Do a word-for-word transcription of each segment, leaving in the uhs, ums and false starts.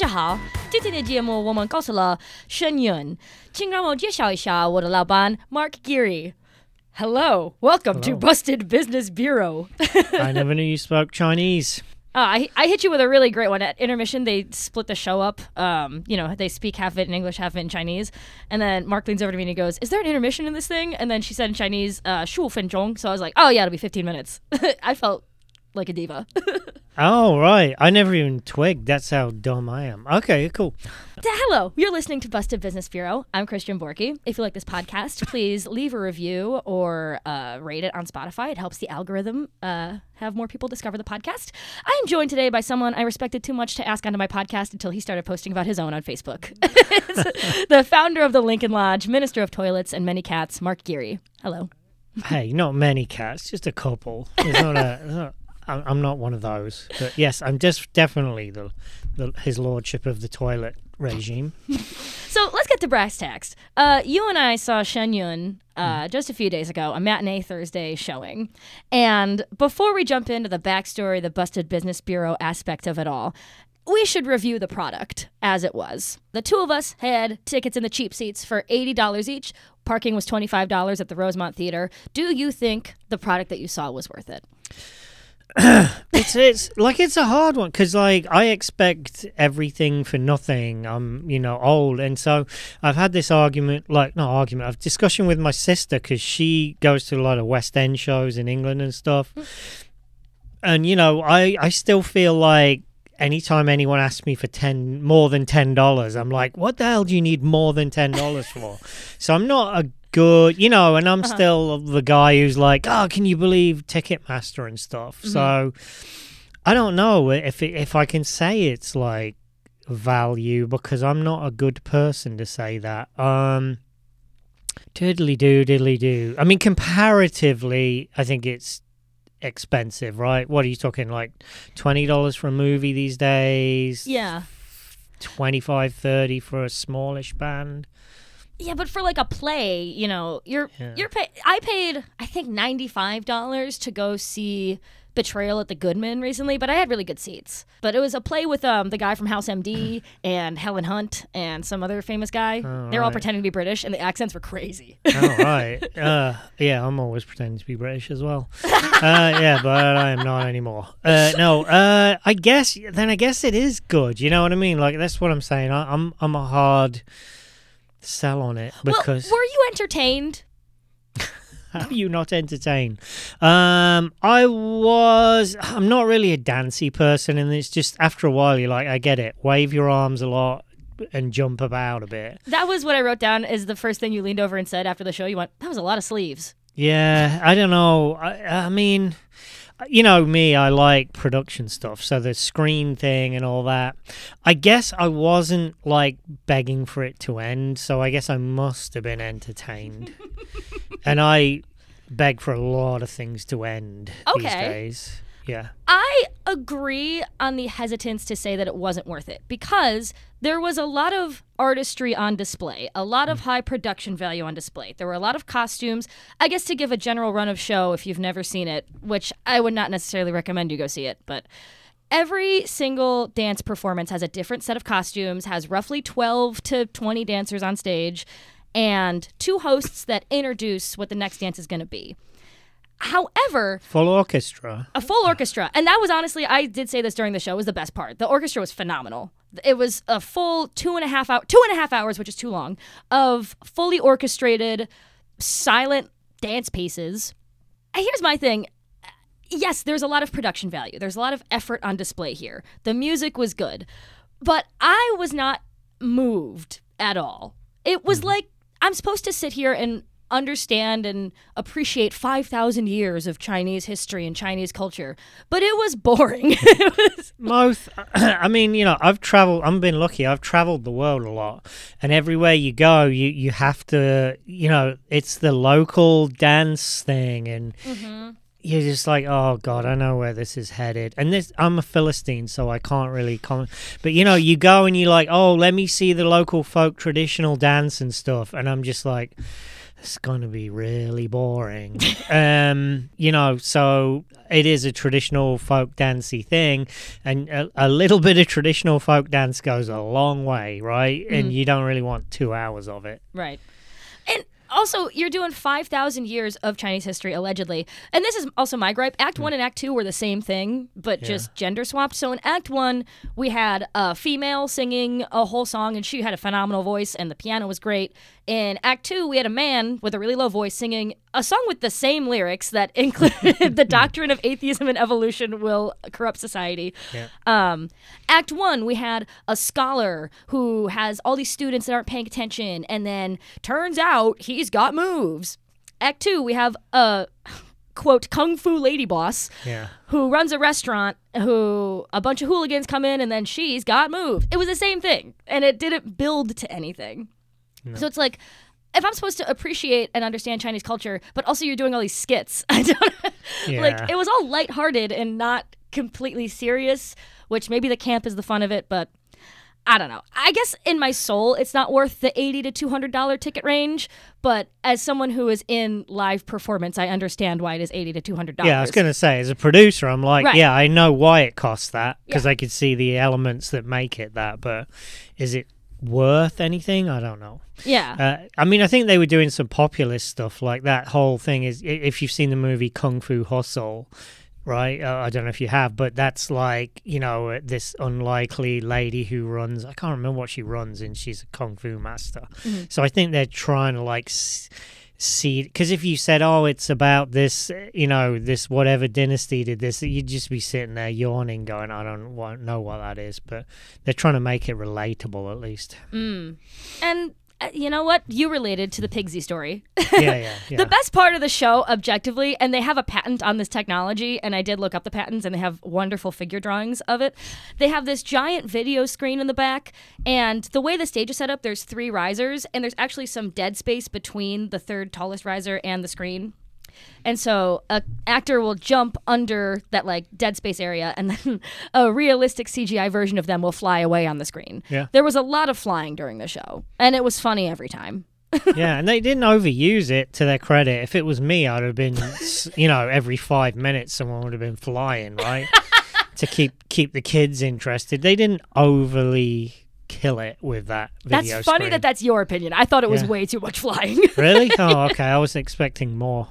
好，今天的节目我们告诉了声音，请让我介绍一下我的老板 Mark Geary. Hello, welcome Hello. to Busted Business Bureau. I never knew you spoke Chinese. Uh, I I hit you with a really great one. At intermission, they split the show up. Um, you know, they speak half of it in English, half of it in Chinese. And then Mark leans over to me and he goes, "Is there an intermission in this thing?" And then she said in Chinese, uh, 十五分钟. So I was like, "Oh yeah, it'll be fifteen minutes." I felt like a diva. Oh, right. I never even twigged. That's how dumb I am. Okay, cool. Hello, you're listening to Busted Business Bureau. I'm Christian Borky. If you like this podcast, please leave a review or uh, rate it on Spotify. It helps the algorithm uh, have more people discover the podcast. I am joined today by someone I respected too much to ask onto my podcast until he started posting about his own on Facebook. The founder of the Lincoln Lodge, minister of toilets and many cats, Mark Geary. Hello. Hey, not many cats, just a couple. There's not a, there's not, I'm I'm not one of those. But yes, I'm just definitely the, the his lordship of the toilet regime. So let's get to brass tacks. Uh, you and I saw Shen Yun uh, mm. just a few days ago, a matinee Thursday showing. And before we jump into the backstory, the Busted Business Bureau aspect of it all, we should review the product as it was. The two of us had tickets in the cheap seats for eighty dollars each. Parking was twenty-five dollars at the Rosemont Theater. Do you think the product that you saw was worth it? it's it's like it's a hard one because like I expect everything for nothing. I'm you know old, and so I've had this argument, like not argument, I've discussion with my sister because she goes to a lot of West End shows in England and stuff, and you know I I still feel like anytime anyone asks me for ten more than ten dollars, I'm like, what the hell do you need more than ten dollars for? So I'm not a good, you know, and I'm uh-huh. still the guy who's like, oh, can you believe Ticketmaster and stuff? Mm-hmm. So I don't know if it, if I can say it's like value because I'm not a good person to say that. Um, diddly do, diddly do. I mean, comparatively, I think it's expensive, right? What are you talking, like twenty dollars for a movie these days? Yeah. twenty-five, thirty for a smallish band. Yeah, but for like a play, you know, you're yeah. you're pay- I paid I think ninety-five dollars to go see Betrayal at the Goodman recently, but I had really good seats. But it was a play with um the guy from House M D and Helen Hunt and some other famous guy. Oh, They're all right. pretending to be British, and the accents were crazy. Oh, right. Uh, yeah, I'm always pretending to be British as well. Uh, yeah, but I am not anymore. Uh, no, uh, I guess, then I guess it is good. You know what I mean? Like, that's what I'm saying. I, I'm I'm a hard sell on it because... Well, were you entertained? How are you not entertained? Um, I was... I'm not really a dancey person, and it's just, after a while, you're like, I get it. Wave your arms a lot and jump about a bit. That was what I wrote down as the first thing you leaned over and said after the show. You went, that was a lot of sleeves. Yeah, I don't know. I, I mean... You know me, I like production stuff, so the screen thing and all that. I guess I wasn't, like, begging for it to end, so I guess I must have been entertained. And I beg for a lot of things to end okay. these days. Yeah. I agree on the hesitance to say that it wasn't worth it because there was a lot of artistry on display, a lot of high production value on display. There were a lot of costumes. I guess to give a general run of show, if you've never seen it, which I would not necessarily recommend you go see it, but every single dance performance has a different set of costumes, has roughly twelve to twenty dancers on stage, and two hosts that introduce what the next dance is going to be. However, full orchestra. A full orchestra. And that was honestly, I did say this during the show, was the best part. The orchestra was phenomenal. It was a full two and a half hour, two and a half hours, which is too long, of fully orchestrated, silent dance pieces. Here's my thing. Yes, there's a lot of production value. There's a lot of effort on display here. The music was good. But I was not moved at all. It was mm-hmm. like, I'm supposed to sit here and understand and appreciate five thousand years of Chinese history and Chinese culture, but it was boring. It was Most, I mean, you know, I've traveled, I've been lucky, I've traveled the world a lot, and everywhere you go, you, you have to, you know, it's the local dance thing, and mm-hmm. you're just like, oh God, I know where this is headed. And this, I'm a Philistine, so I can't really comment. But you know, you go and you're like, oh, let me see the local folk traditional dance and stuff, and I'm just like, it's going to be really boring. um, you know, so it is a traditional folk dancey thing, and a, a little bit of traditional folk dance goes a long way, right? Mm. And you don't really want two hours of it. Right. And also, you're doing five thousand years of Chinese history, allegedly. And this is also my gripe. Act mm. one and Act two were the same thing, but yeah. just gender swapped. So in Act one, we had a female singing a whole song, and she had a phenomenal voice, and the piano was great. In Act two, we had a man with a really low voice singing a song with the same lyrics that included the doctrine of atheism and evolution will corrupt society. Yeah. Um, Act one, we had a scholar who has all these students that aren't paying attention, and then turns out he's got moves. Act two, we have a, quote, kung fu lady boss yeah. who runs a restaurant, who a bunch of hooligans come in, and then she's got moves. It was the same thing, and it didn't build to anything. No. So it's like, if I'm supposed to appreciate and understand Chinese culture, but also you're doing all these skits, I don't yeah. like. It was all lighthearted and not completely serious, which maybe the camp is the fun of it, but I don't know. I guess in my soul, it's not worth the eighty to two hundred dollars ticket range, but as someone who is in live performance, I understand why it is eighty to two hundred dollars. Yeah, I was going to say, as a producer, I'm like, right. yeah, I know why it costs that, because yeah. I could see the elements that make it that, but is it worth anything? I don't know. Yeah. Uh, I mean, I think they were doing some populist stuff, like that whole thing is, if you've seen the movie Kung Fu Hustle, right? Uh, I don't know if you have, but that's like, you know, this unlikely lady who runs, I can't remember what she runs, and she's a Kung Fu master. Mm-hmm. So I think they're trying to like s- see, because if you said, oh, it's about this, you know, this whatever dynasty did this, you'd just be sitting there yawning going, I don't want, know what that is, but they're trying to make it relatable at least. Mm. And uh, you know what? You related to the Pigsy story. Yeah, yeah, yeah. The best part of the show, objectively, and they have a patent on this technology, and I did look up the patents, and they have wonderful figure drawings of it. They have this giant video screen in the back, and the way the stage is set up, there's three risers, and there's actually some dead space between the third tallest riser and the screen. And so an actor will jump under that like dead space area, and then a realistic C G I version of them will fly away on the screen. Yeah. There was a lot of flying during the show, and it was funny every time. Yeah, and they didn't overuse it, to their credit. If it was me, I'd have been, you know, every five minutes someone would have been flying, right? to keep keep the kids interested. They didn't overly kill it with that video That's funny screen. that that's your opinion. I thought it was yeah. way too much flying. Really? Oh, okay. I was expecting more.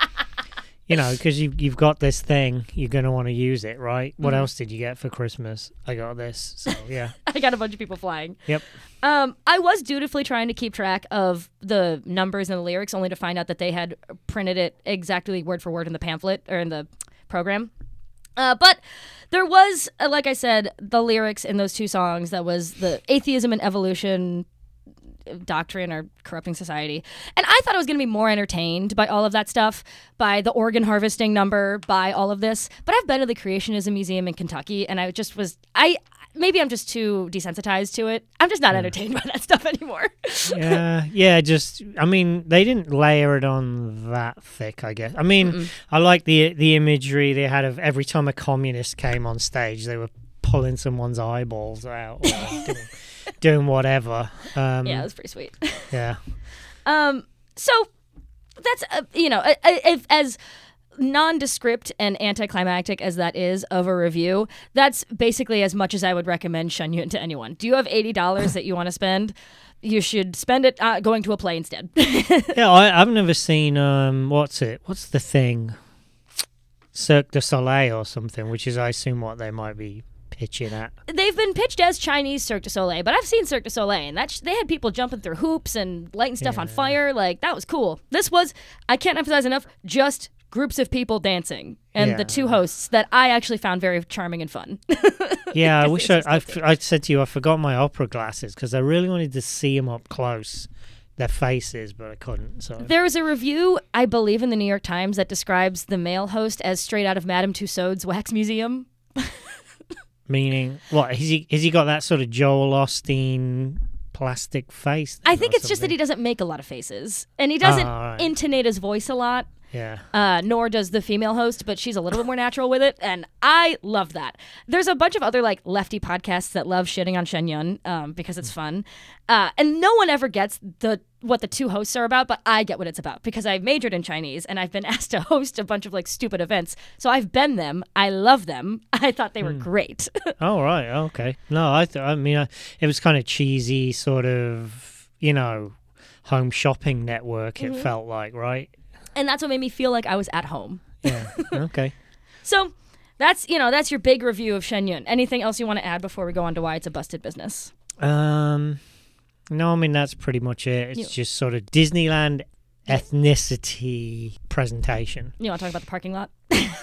You know, because you, you've got this thing, you're going to want to use it, right? What mm. else did you get for Christmas? I got this, so yeah. I got a bunch of people flying. Yep. Um, I was dutifully trying to keep track of the numbers and the lyrics, only to find out that they had printed it exactly word for word in the pamphlet, or in the program. Uh, but there was, uh, like I said, the lyrics in those two songs that was the atheism and evolution doctrine or corrupting society. And I thought I was going to be more entertained by all of that stuff, by the organ harvesting number, by all of this. But I've been to the Creationism Museum in Kentucky, and I just was, I maybe I'm just too desensitized to it. I'm just not entertained by that stuff anymore. yeah, yeah, just, I mean, they didn't layer it on that thick, I guess. I mean, Mm-mm. I like the the imagery they had of every time a communist came on stage, they were pulling someone's eyeballs out. Or doing, doing whatever. Um, yeah, it was pretty sweet. Yeah. Um. So that's uh, you know, uh, if, as nondescript and anticlimactic as that is of a review, that's basically as much as I would recommend Shen Yun to anyone. Do you have eighty dollars that you want to spend? You should spend it uh, going to a play instead. Yeah, I, I've never seen um. What's it? What's the thing? Cirque du Soleil or something, which is, I assume, what they might be pitching at. They've been pitched as Chinese Cirque du Soleil, but I've seen Cirque du Soleil, and that sh- they had people jumping through hoops and lighting stuff yeah. on fire. Like, that was cool. This was, I can't emphasize enough, just groups of people dancing, and yeah. the two hosts that I actually found very charming and fun. Yeah, I wish I, I, I said to you I forgot my opera glasses, because I really wanted to see them up close, their faces, but I couldn't. So there was a review, I believe, in the New York Times that describes the male host as straight out of Madame Tussauds Wax Museum. Meaning, what, has he, has he got that sort of Joel Osteen plastic face? I think it's something? just that he doesn't make a lot of faces. And he doesn't oh, right. intonate his voice a lot. Yeah. Uh, nor does the female host, but she's a little bit more natural with it, and I love that. There's a bunch of other like lefty podcasts that love shitting on Shen Yun um, because it's fun, uh, and no one ever gets the what the two hosts are about, but I get what it's about because I've majored in Chinese and I've been asked to host a bunch of like stupid events. So I've been them. I love them. I thought they were Hmm. great. Oh, right. Okay. No, I th- I mean, I, it was kind of cheesy, sort of, you know, home shopping network, it Mhm. felt like, right? And that's what made me feel like I was at home. Yeah. Okay. So that's, you know, that's your big review of Shen Yun. Anything else you want to add before we go on to why it's a busted business? Um, no, I mean, that's pretty much it. It's You- just sort of Disneyland ethnicity presentation. You want to talk about the parking lot?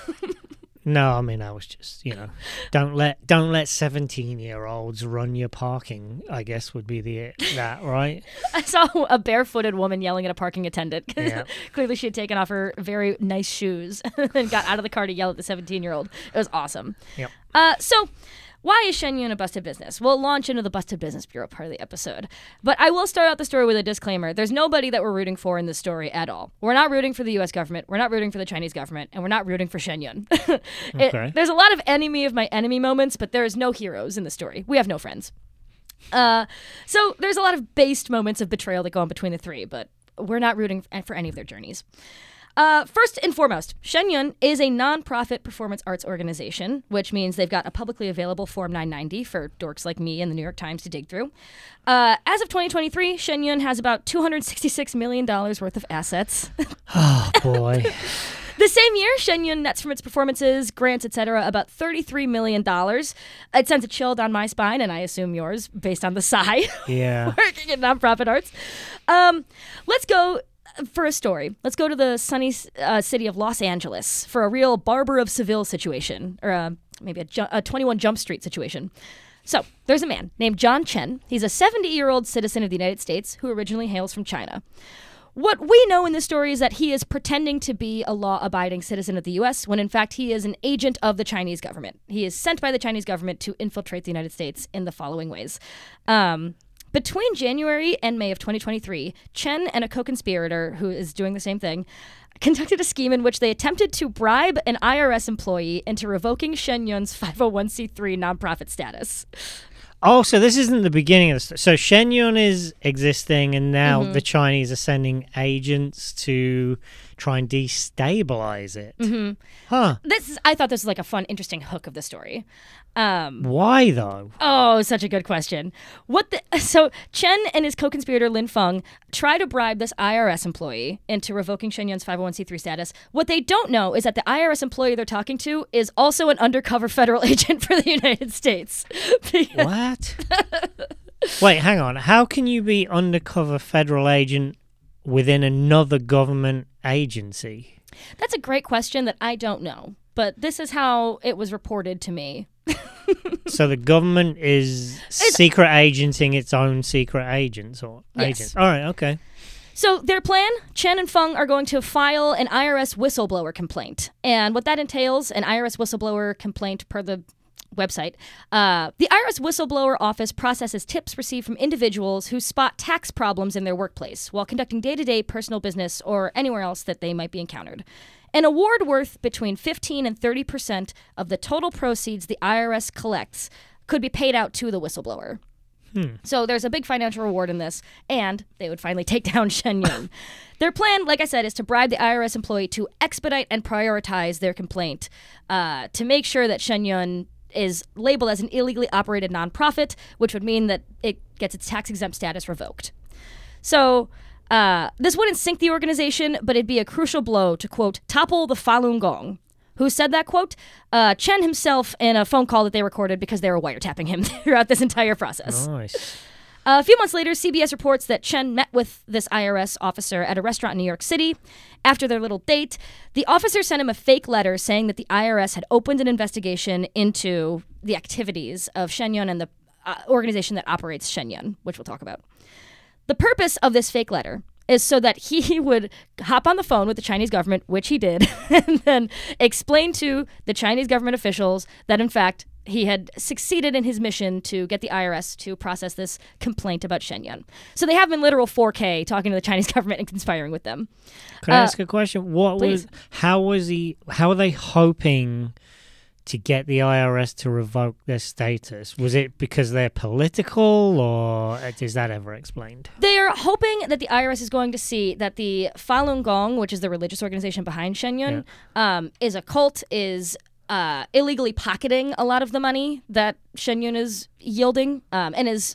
No, I mean, I was just, you know, don't let don't let seventeen year olds run your parking, I guess would be the that, right? I saw a barefooted woman yelling at a parking attendant. Yeah. Clearly she had taken off her very nice shoes and got out of the car to yell at the seventeen-year-old. It was awesome. Yep. Uh, so why is Shen Yun a busted business? We'll launch into the Busted Business Bureau part of the episode. But I will start out the story with a disclaimer. There's nobody that we're rooting for in this story at all. We're not rooting for the U S government. We're not rooting for the Chinese government. And we're not rooting for Shen Yun. It- Okay. there's a lot of enemy of my enemy moments, but there's no heroes in the story. We have no friends. Uh, so there's a lot of based moments of betrayal that go on between the three, but we're not rooting for any of their journeys. Uh, first and foremost, Shen Yun is a nonprofit performance arts organization, which means they've got a publicly available Form nine ninety for dorks like me and the New York Times to dig through. Uh, as of twenty twenty-three, Shen Yun has about two hundred sixty-six million dollars worth of assets. Oh, boy. The same year, Shen Yun nets from its performances, grants, et cetera, about thirty-three million dollars. It sends a chill down my spine, and I assume yours, based on the sigh. Yeah. Working in nonprofit arts. Um, let's go for a story. Let's go to the sunny uh, city of Los Angeles for a real Barber of Seville situation, or uh, maybe a, ju- a twenty-one Jump Street situation. So there's a man named John Chen. He's a seventy-year-old citizen of the United States who originally hails from China. What we know in this story is that he is pretending to be a law-abiding citizen of the U S when in fact he is an agent of the Chinese government. He is sent by the Chinese government to infiltrate the United States in the following ways. Um, between January and May of twenty twenty-three, Chen and a co-conspirator who is doing the same thing conducted a scheme in which they attempted to bribe an I R S employee into revoking Shen Yun's five oh one c three nonprofit status. Oh, so this isn't the beginning of the story. So Shen Yun is existing, and now Mhm. the Chinese are sending agents to try and destabilize it. Mm-hmm. Huh. This is, I thought this was like a fun, interesting hook of the story. Um, Why, though? Oh, such a good question. What the so Chen and his co-conspirator Lin Feng try to bribe this I R S employee into revoking Shen Yun's five oh one c three status. What they don't know is that the I R S employee they're talking to is also an undercover federal agent for the United States. What? Wait, hang on. How can you be undercover federal agent within another government agency? That's a great question that I don't know, but this is how it was reported to me. So the government is secret agenting its own secret agents or Yes. agents. All right, okay. So their plan, Chen and Feng are going to file an I R S whistleblower complaint. And what that entails, an I R S whistleblower complaint per the website, uh, the I R S whistleblower office processes tips received from individuals who spot tax problems in their workplace while conducting day-to-day personal business or anywhere else that they might be encountered. An award worth between fifteen and thirty percent of the total proceeds the I R S collects could be paid out to the whistleblower. Hmm. So there's a big financial reward in this, and they would finally take down Shen Yun. Their plan, like I said, is to bribe the I R S employee to expedite and prioritize their complaint uh, to make sure that Shen Yun is labeled as an illegally operated nonprofit, which would mean that it gets its tax-exempt status revoked. So uh, this wouldn't sink the organization, but it'd be a crucial blow to, quote, topple the Falun Gong. Who said that quote? Uh, Chen himself in a phone call that they recorded because they were wiretapping him throughout this entire process. Nice. Uh, a few months later, C B S reports that Chen met with this I R S officer at a restaurant in New York City. After their little date, the officer sent him a fake letter saying that the I R S had opened an investigation into the activities of Shen Yun and the uh, organization that operates Shen Yun, which we'll talk about. The purpose of this fake letter is so that he would hop on the phone with the Chinese government, which he did, and then explain to the Chinese government officials that, in fact, he had succeeded in his mission to get the I R S to process this complaint about Shen Yun. So they have him in literal four K talking to the Chinese government and conspiring with them. Can I Uh, ask a question? What please. was? How was he? How are they hoping to get the I R S to revoke their status? Was it because they're political, or is that ever explained? They're hoping that the I R S is going to see that the Falun Gong, which is the religious organization behind Shen Yun, yeah. um, is a cult, is uh, illegally pocketing a lot of the money that Shen Yun is yielding, um, and is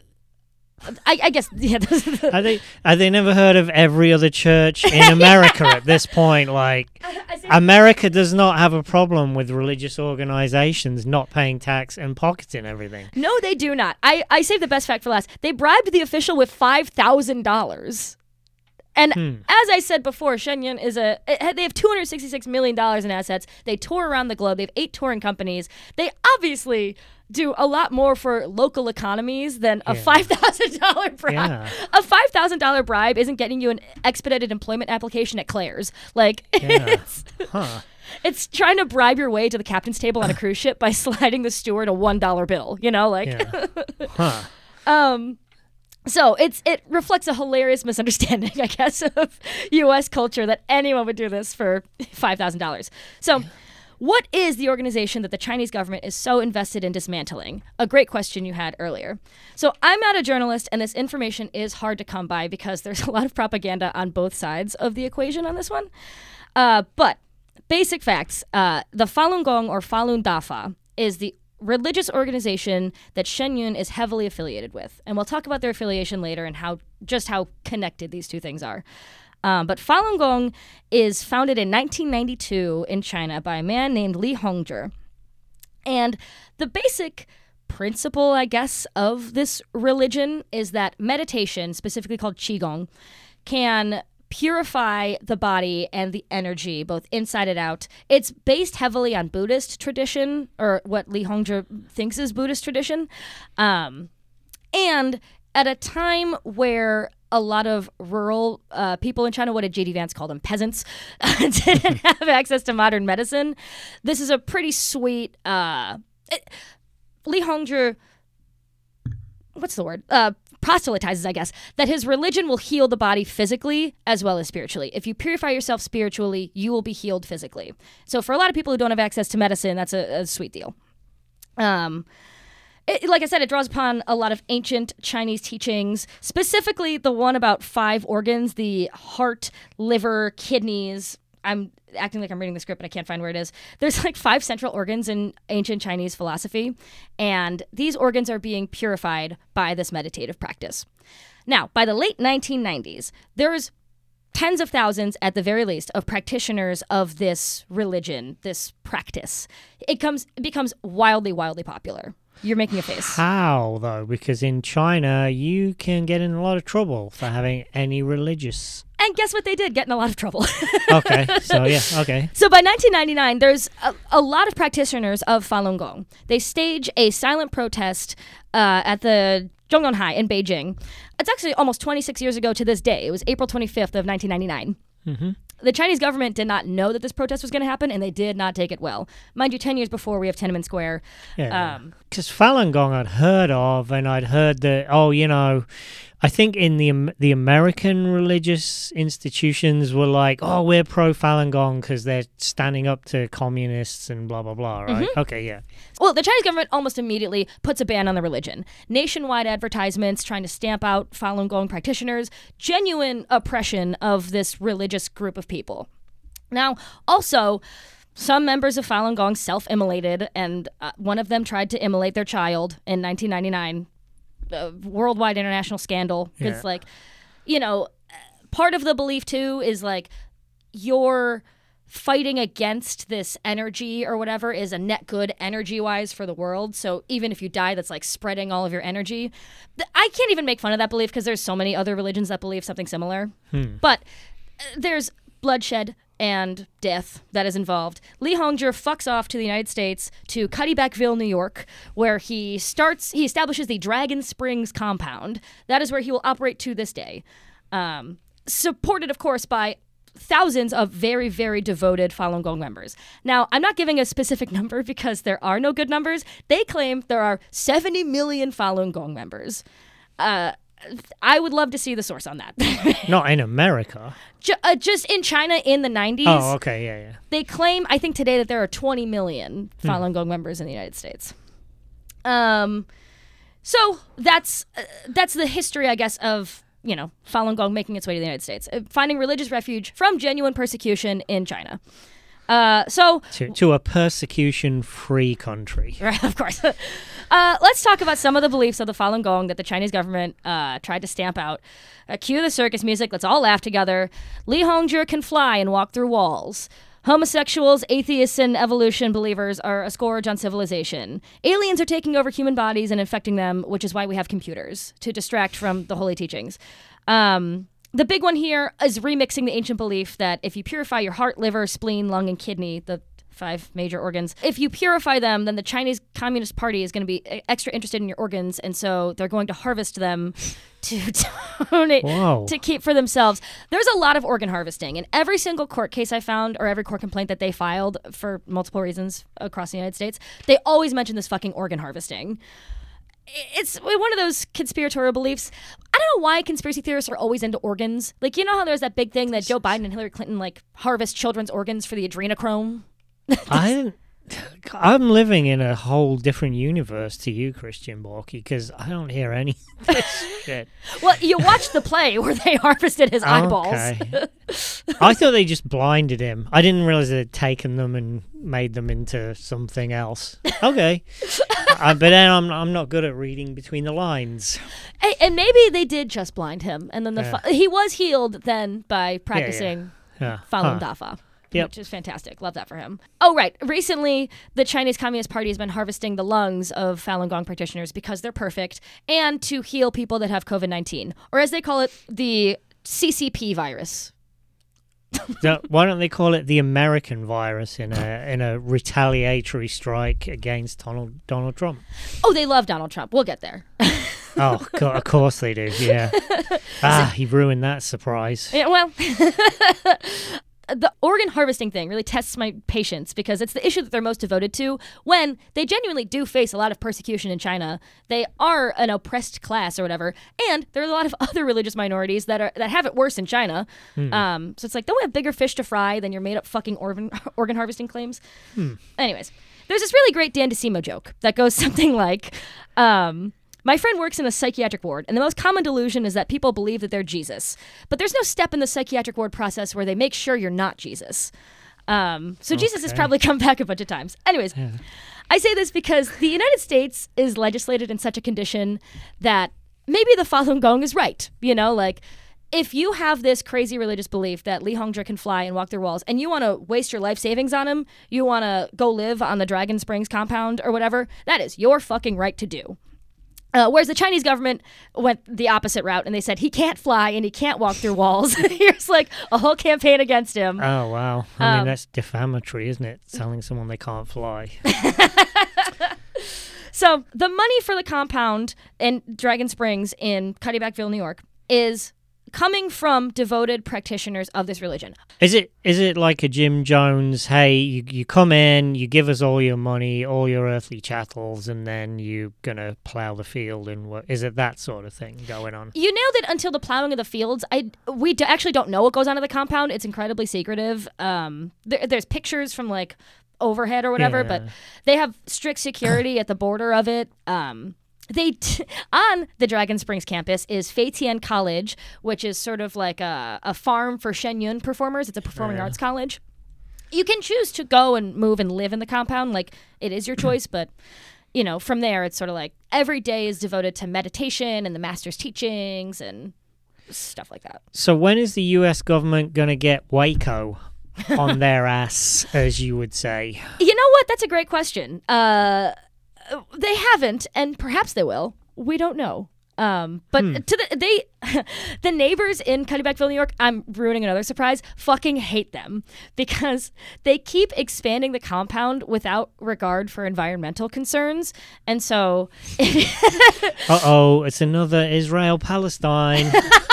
I, I guess, yeah. Have they, have they never heard of every other church in America at this point? Like, America does not have a problem with religious organizations not paying tax and pocketing everything. No, they do not. I, I saved the best fact for last. They bribed the official with five thousand dollars. And hmm. as I said before, Shen Yun is a, they have two hundred sixty-six million dollars in assets. They tour around the globe. They have eight touring companies. They obviously do a lot more for local economies than a yeah. five thousand dollars bribe. Yeah. A five thousand dollars bribe isn't getting you an expedited employment application at Claire's. Like, yeah. it's, huh. it's trying to bribe your way to the captain's table on a cruise ship by sliding the steward a one dollar bill, you know? Like, yeah. huh. um, so it's it reflects a hilarious misunderstanding, I guess, of U S culture that anyone would do this for five thousand dollars. So... what is the organization that the Chinese government is so invested in dismantling? A great question you had earlier. So I'm not a journalist, and this information is hard to come by because there's a lot of propaganda on both sides of the equation on this one. Uh, but basic facts, uh, the Falun Gong or Falun Dafa is the religious organization that Shen Yun is heavily affiliated with. And we'll talk about their affiliation later and how just how connected these two things are. Um, but Falun Gong is founded in nineteen ninety-two in China by a man named Li Hongzhi. And the basic principle, I guess, of this religion is that meditation, specifically called Qigong, can purify the body and the energy, both inside and out. It's based heavily on Buddhist tradition, or what Li Hongzhi thinks is Buddhist tradition. Um, and at a time where a lot of rural uh, people in China, what did J D Vance call them? Peasants, didn't have access to modern medicine. This is a pretty sweet... Uh, it, Li Hongzhi, what's the word? Uh, proselytizes, I guess, that his religion will heal the body physically as well as spiritually. If you purify yourself spiritually, you will be healed physically. So for a lot of people who don't have access to medicine, that's a, a sweet deal. Um... It, like I said, it draws upon a lot of ancient Chinese teachings, specifically the one about five organs, the heart, liver, kidneys. I'm acting like I'm reading the script, but I can't find where it is. There's like five central organs in ancient Chinese philosophy, and these organs are being purified by this meditative practice. Now, by the late nineteen nineties, there's tens of thousands, at the very least, of practitioners of this religion, this practice. It comes it becomes wildly, wildly popular. You're making a face. How, though? Because in China, you can get in a lot of trouble for having any religious... And guess what they did? Get in a lot of trouble. Okay, so yeah, okay. So by nineteen ninety-nine, there's a, a lot of practitioners of Falun Gong. They stage a silent protest uh, at the Zhongnanhai in Beijing. It's actually almost twenty-six years ago to this day. It was April twenty-fifth of nineteen ninety-nine. Mm-hmm. The Chinese government did not know that this protest was going to happen, and they did not take it well. Mind you, ten years before, we have Tiananmen Square. Yeah, because um, Falun Gong I'd heard of, and I'd heard that, oh, you know, I think in the the American religious institutions were like, oh, we're pro Falun Gong because they're standing up to communists and blah, blah, blah, right? Mm-hmm. Okay, yeah. Well, the Chinese government almost immediately puts a ban on the religion. Nationwide advertisements trying to stamp out Falun Gong practitioners, genuine oppression of this religious group of people. Now, also, some members of Falun Gong self-immolated, and uh, one of them tried to immolate their child in nineteen ninety-nine. A worldwide international scandal. It's yeah. like, you know, part of the belief too is like you're fighting against this energy or whatever is a net good energy wise for the world. So even if you die, that's like spreading all of your energy. I can't even make fun of that belief because there's so many other religions that believe something similar. Hmm. But uh, there's bloodshed and death that is involved. Li Hongzhi fucks off to the United States, to Cuddybackville, New York, where he starts, he establishes the Dragon Springs compound. That is where he will operate to this day. Um, supported, of course, by thousands of very, very devoted Falun Gong members. Now, I'm not giving a specific number because there are no good numbers. They claim there are seventy million Falun Gong members. Uh, I would love to see the source on that. Not in America. Ju- uh, just in China in the nineties. Oh, okay, yeah, yeah. They claim, I think today, that there are twenty million Falun Gong members in the United States. Um, so that's uh, that's the history, I guess, of, you know, Falun Gong making its way to the United States, uh, finding religious refuge from genuine persecution in China. Uh, so to, to a persecution-free country. Right, of course. Uh, let's talk about some of the beliefs of the Falun Gong that the Chinese government uh, tried to stamp out. Uh, cue the circus music. Let's all laugh together. Li Hongzhi can fly and walk through walls. Homosexuals, atheists, and evolution believers are a scourge on civilization. Aliens are taking over human bodies and infecting them, which is why we have computers, to distract from the holy teachings. Um... The big one here is remixing the ancient belief that if you purify your heart, liver, spleen, lung, and kidney, the five major organs, if you purify them, then the Chinese Communist Party is going to be extra interested in your organs, and so they're going to harvest them to donate, Whoa. to keep for themselves. There's a lot of organ harvesting. In every single court case I found, or every court complaint that they filed for multiple reasons across the United States, they always mention this fucking organ harvesting. It's one of those conspiratorial beliefs. I don't know why conspiracy theorists are always into organs. Like, you know how there's that big thing that Joe Biden and Hillary Clinton, like, harvest children's organs for the adrenochrome? I didn't... I'm living in a whole different universe to you, Christian Borky, because I don't hear any of this shit. Well, you watched the play where they harvested his eyeballs. Okay. I thought they just blinded him. I didn't realize they'd taken them and made them into something else. Okay. uh, but then I'm I'm not good at reading between the lines. Hey, and maybe they did just blind him, and then the Yeah. fa- he was healed then by practicing Yeah. Falun Huh. Dafa. Yep. Which is fantastic. Love that for him. Oh, right. Recently, the Chinese Communist Party has been harvesting the lungs of Falun Gong practitioners because they're perfect and to heal people that have covid nineteen, or as they call it, the C C P virus. So why don't they call it the American virus in a in a retaliatory strike against Donald Donald Trump? Oh, they love Donald Trump. We'll get there. Oh, co- of course they do. Yeah. Ah, he ruined that surprise. Yeah, well, the organ harvesting thing really tests my patience because it's the issue that they're most devoted to when they genuinely do face a lot of persecution in China. They are an oppressed class or whatever, and there are a lot of other religious minorities that are that have it worse in China. Hmm. Um, so it's like, don't we have bigger fish to fry than your made up fucking organ organ harvesting claims? Hmm. Anyways, there's this really great Dan DeSimo joke that goes something like, um, my friend works in a psychiatric ward, and the most common delusion is that people believe that they're Jesus. But there's no step in the psychiatric ward process where they make sure you're not Jesus. Um, so Jesus has Okay. probably come back a bunch of times. Anyways, Yeah. I say this because the United States is legislated in such a condition that maybe the Falun Gong is right. You know, like, if you have this crazy religious belief that Li Hongzhi can fly and walk through walls, and you want to waste your life savings on him, you want to go live on the Dragon Springs compound or whatever, that is your fucking right to do. Uh, whereas the Chinese government went the opposite route, and they said he can't fly and he can't walk through walls. Here's like a whole campaign against him. Oh, wow. I Um, mean, that's defamatory, isn't it? Telling someone they can't fly. So the money for the compound in Dragon Springs in Cuddybackville, New York, is coming from devoted practitioners of this religion. Is it is it like a Jim Jones, hey, you, you come in, you give us all your money, all your earthly chattels, and then you're going to plow the field? And what, is it that sort of thing going on? You nailed it until the plowing of the fields. I we d- actually don't know what goes on in the compound. It's incredibly secretive. Um, there, there's pictures from like overhead or whatever, Yeah. but they have strict security at the border of it. Um, they t- on the Dragon Springs campus is Fei Tian College, which is sort of like a, a farm for Shen Yun performers. It's a performing Yeah. arts college. You can choose to go and move and live in the compound, like it is your choice, but you know, from there it's sort of like every day is devoted to meditation and the master's teachings and stuff like that. So when is the U S government going to get Waco on their ass, as you would say? You know what? That's a great question. Uh, they haven't, and perhaps they will. We don't know. Um, but Hmm. to the they, the neighbors in Cuddybackville, New York, I'm ruining another surprise, fucking hate them because they keep expanding the compound without regard for environmental concerns. And so, Uh-oh, it's another Israel-Palestine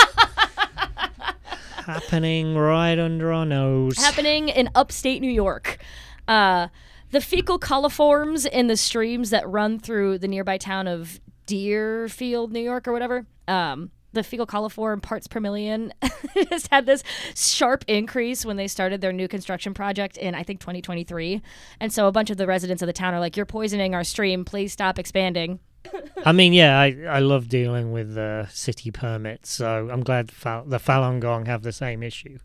happening right under our nose. happening in upstate New York. Uh, the fecal coliforms in the streams that run through the nearby town of Deerfield, New York, or whatever, um, the fecal coliform parts per million just had this sharp increase when they started their new construction project in, I think, twenty twenty-three. And so a bunch of the residents of the town are like, you're poisoning our stream. Please stop expanding. I mean, yeah, I, I love dealing with uh, city permits, so I'm glad Fal- the Falun Gong have the same issue.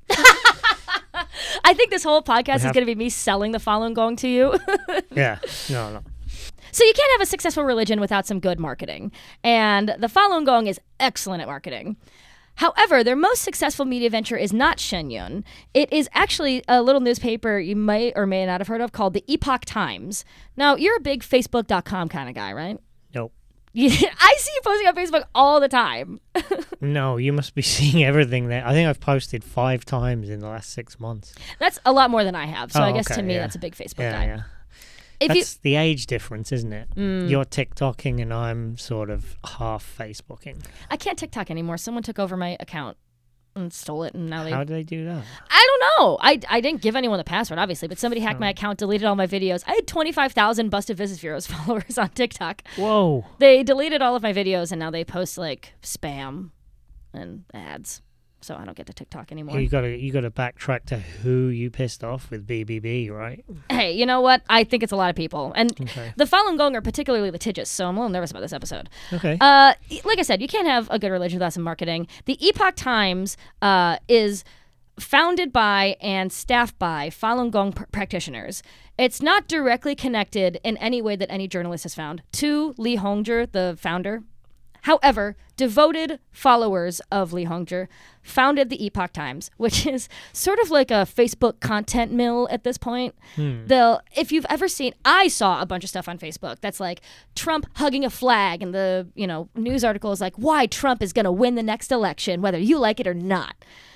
I think this whole podcast have- is going to be me selling the Falun Gong to you. Yeah, no, no. So you can't have a successful religion without some good marketing. And the Falun Gong is excellent at marketing. However, their most successful media venture is not Shenyun. It is actually a little newspaper you may or may not have heard of called the Epoch Times. Now, you're a big Facebook dot com kind of guy, right? Nope. I see you posting on Facebook all the time. No, you must be seeing everything there. I think I've posted five times in the last six months. That's a lot more than I have. So Oh, I guess okay, to me, yeah. that's a big Facebook Yeah, guy. yeah. If That's you, the age difference, isn't it? Mm. You're TikToking and I'm sort of half Facebooking. I can't TikTok anymore. Someone took over my account and stole it, and now they... How do they do that? I don't know. I, I didn't give anyone the password, obviously, but somebody hacked Oh. my account, deleted all my videos. I had twenty-five thousand Busted Visits Bureau's followers on TikTok. Whoa. They deleted all of my videos, and now they post, like, spam and ads. So I don't get to TikTok anymore. You gotta you gotta backtrack to who you pissed off with B B B, right? Hey, you know what? I think it's a lot of people. And Okay. the Falun Gong are particularly litigious, so I'm a little nervous about this episode. Okay. Uh, like I said, you can't have a good religion without some marketing. The Epoch Times uh, is founded by and staffed by Falun Gong pr- practitioners. It's not directly connected in any way that any journalist has found to Li Hongzhi, the founder. However, devoted followers of Li Hongzhi founded the Epoch Times, which is sort of like a Facebook content mill at this point. Hmm. They'll, if you've ever seen, I saw a bunch of stuff on Facebook that's like Trump hugging a flag, and the you know news article is like why Trump is going to win the next election, whether you like it or not.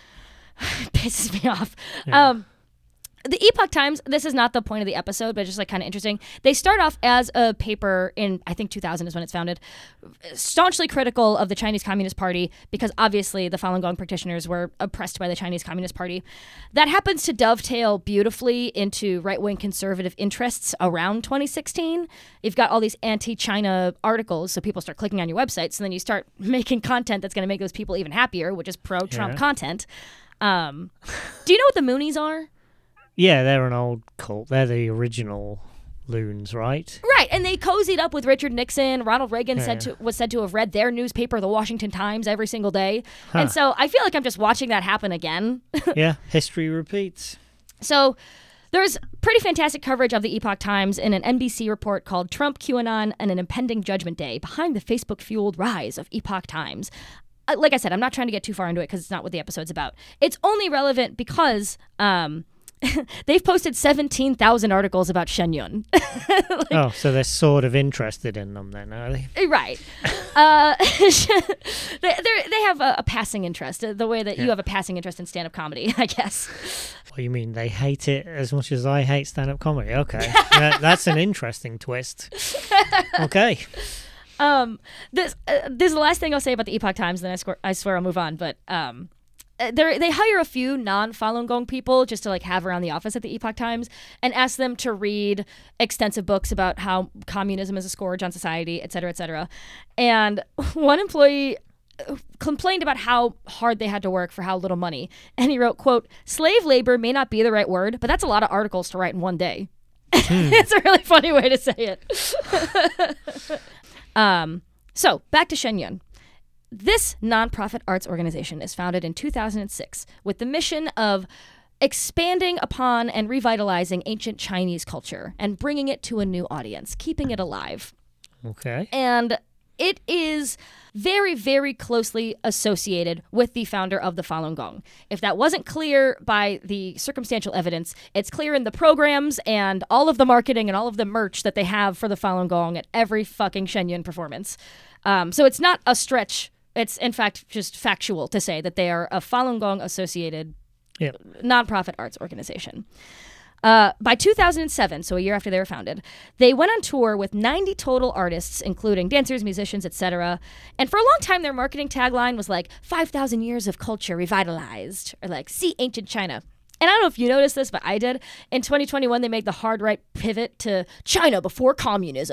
It pisses me off. Yeah. Um, the Epoch Times, this is not the point of the episode, but it's just like kind of interesting. They start off as a paper in, I think two thousand is when it's founded, staunchly critical of the Chinese Communist Party because obviously the Falun Gong practitioners were oppressed by the Chinese Communist Party. That happens to dovetail beautifully into right-wing conservative interests around twenty sixteen. You've got all these anti-China articles, so people start clicking on your website, so then you start making content that's going to make those people even happier, which is pro-Trump Yeah. content. Um, do you know what the Moonies are? Yeah, they're an old cult. They're the original loons, right? Right, and they cozied up with Richard Nixon. Ronald Reagan Yeah, said yeah. to, was said to have read their newspaper, the Washington Times, every single day. Huh. And so I feel like I'm just watching that happen again. Yeah, history repeats. So there's pretty fantastic coverage of the Epoch Times in an N B C report called Trump, QAnon, and an Impending Judgment Day, Behind the Facebook-Fueled Rise of Epoch Times. Uh, like I said, I'm not trying to get too far into it because it's not what the episode's about. It's only relevant because... Um, they've posted seventeen thousand articles about Shenyun. like, Oh, so they're sort of interested in them then, are they? right. uh, they they're- they have a, a passing interest, uh, the way that you Yeah. have a passing interest in stand-up comedy, I guess. What you mean they hate it as much as I hate stand-up comedy? Okay, that, that's an interesting twist. Okay. Um, this uh, this is the last thing I'll say about the Epoch Times, then I swear, I swear I'll move on. But um, they they hire a few non-Falun Gong people just to like have around the office at the Epoch Times and ask them to read extensive books about how communism is a scourge on society, et cetera, et cetera. And one employee complained about how hard they had to work for how little money. And he wrote, quote, slave labor may not be the right word, but that's a lot of articles to write in one day. It's a really funny way to say it. um, so back to Shenyun. This nonprofit arts organization is founded in two thousand six with the mission of expanding upon and revitalizing ancient Chinese culture and bringing it to a new audience, keeping it alive. Okay. And it is very, very closely associated with the founder of the Falun Gong. If that wasn't clear by the circumstantial evidence, it's clear in the programs and all of the marketing and all of the merch that they have for the Falun Gong at every fucking Shenyun performance. Um, so it's not a stretch. It's, in fact, just factual to say that they are a Falun Gong associated Yep. nonprofit arts organization. Uh, by two thousand seven, so a year after they were founded, they went on tour with ninety total artists, including dancers, musicians, et cetera. And for a long time, their marketing tagline was like, five thousand years of culture revitalized, or like, see ancient China. And I don't know if you noticed this, but I did. In twenty twenty-one, they made the hard right pivot to China before communism.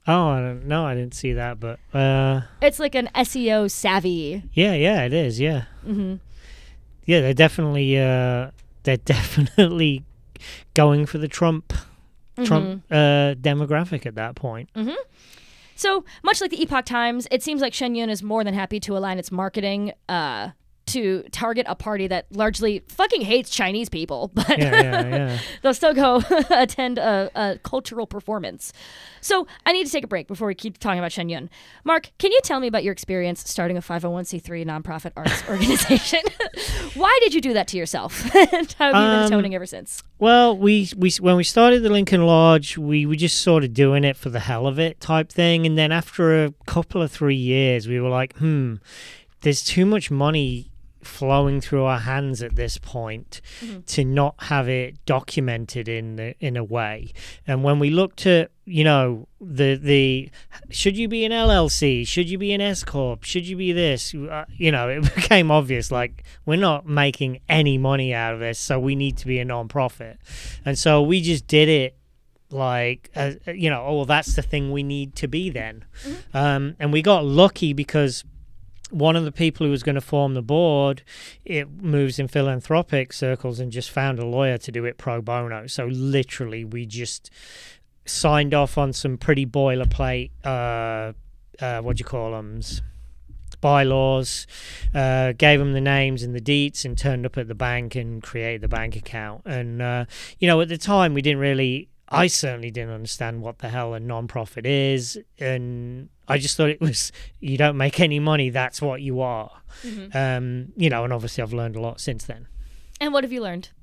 Oh, I don't know. I didn't see that, but uh, It's like an S E O savvy. yeah, yeah, it is. Yeah, Mm-hmm. yeah, they're definitely uh, they're definitely going for the Trump Trump uh, demographic at that point. Mm-hmm. So, much like the Epoch Times, it seems like Shen Yun is more than happy to align its marketing uh, to target a party that largely fucking hates Chinese people, but Yeah, yeah, yeah. they'll still go attend a, a cultural performance. So, I need to take a break before we keep talking about Shen Yun. Mark, can you tell me about your experience starting a five oh one c three nonprofit arts organization? Why did you do that to yourself? And how have you been Um, atoning ever since? Well, we we when we started the Lincoln Lodge, we were just sort of doing it for the hell of it type thing, and then after a couple of three years, we were like, hmm, there's too much money flowing through our hands at this point Mm-hmm. to not have it documented in the, in a way. And when we looked at, you know, the the should you be an L L C, should you be an S corp, should you be this, uh, you know, it became obvious like we're not making any money out of this, so we need to be a non-profit. And so we just did it like uh, you know, oh well, that's the thing we need to be then. Mm-hmm. Um, and we got lucky because one of the people who was going to form the board, it moves in philanthropic circles and just found a lawyer to do it pro bono. So literally, we just signed off on some pretty boilerplate, uh, uh, what do you call them, bylaws, uh, gave them the names and the deets, and turned up at the bank and created the bank account. And uh, you know, at the time, we didn't really. I certainly didn't understand what the hell a non-profit is, and I just thought it was, you don't make any money, that's what you are. Mm-hmm. Um, you know, and obviously I've learned a lot since then. And what have you learned?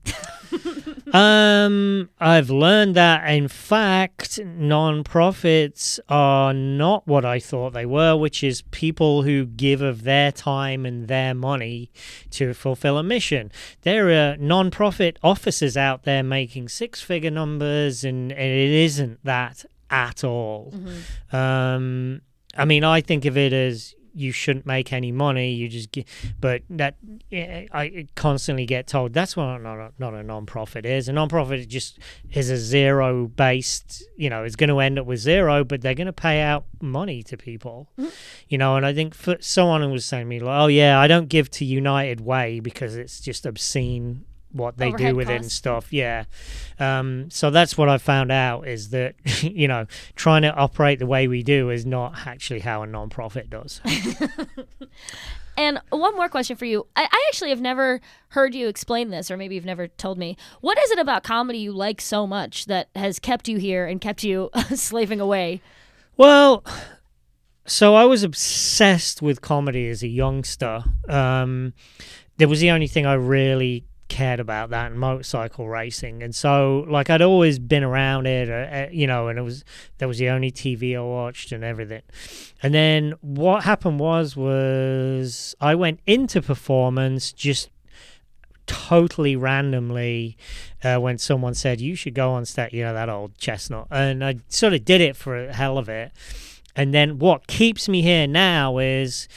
um, I've learned that, in fact, non-profits are not what I thought they were, which is people who give of their time and their money to fulfill a mission. There are non-profit officers out there making six-figure numbers, and, and it isn't that at all. Mm-hmm. Um, I mean, I think of it as you shouldn't make any money. You just get, but that I constantly get told that's what not a, not a non-profit is. A non-profit just is a zero-based. You know, it's going to end up with zero, but they're going to pay out money to people. Mm-hmm. You know, and I think for someone who was saying to me, like, "Oh yeah, I don't give to United Way because it's just obscene." What they Overhead do with it and costs. stuff, yeah. Um, so that's what I found out is that you know, trying to operate the way we do is not actually how a non-profit does. And one more question for you. I, I actually have never heard you explain this, or maybe you've never told me. What is it about comedy you like so much that has kept you here and kept you slaving away? Well, so I was obsessed with comedy as a youngster. Um, there was the only thing I really cared about, that and motorcycle racing, and so like I'd always been around it, uh, you know, and it was that was the only T V I watched and everything. And then what happened was was I went into performance just totally randomly uh, when someone said you should go on stage, you know, that old chestnut, and I sort of did it for the hell of it. And then what keeps me here now is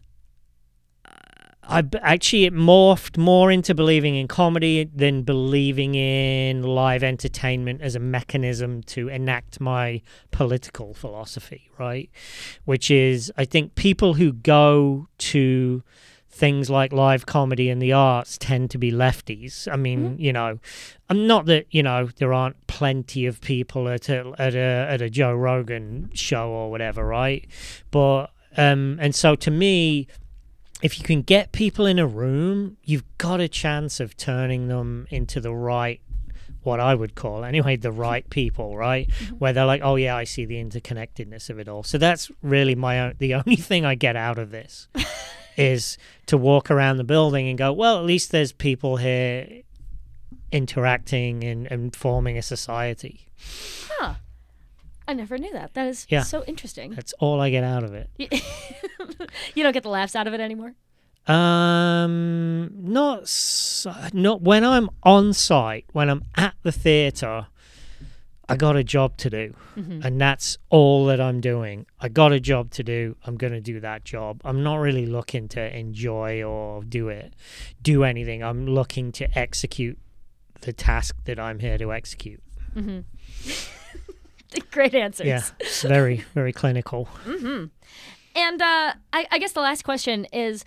I actually it morphed more into believing in comedy than believing in live entertainment as a mechanism to enact my political philosophy, right? Which is, I think people who go to things like live comedy and the arts tend to be lefties. I mean, mm-hmm. you know, I'm not that, you know, there aren't plenty of people at a, at a, at a Joe Rogan show or whatever, right? But, um, and so to me, if you can get people in a room, you've got a chance of turning them into the right, what I would call anyway, the right people, right? Mm-hmm. Where they're like, oh yeah, I see the interconnectedness of it all. So that's really my own, the only thing I get out of this is to walk around the building and go, well, at least there's people here interacting and, and forming a society. Huh. I never knew that. That is yeah. so interesting. That's all I get out of it. You don't get the laughs out of it anymore? Um, not not when I'm on site, when I'm at the theatre, I got a job to do, mm-hmm. and that's all that I'm doing. I got a job to do. I'm going to do that job. I'm not really looking to enjoy or do it, do anything. I'm looking to execute the task that I'm here to execute. Mm-hmm. Great answers. Yeah, very, very clinical. Mm-hmm. And uh, I, I guess the last question is,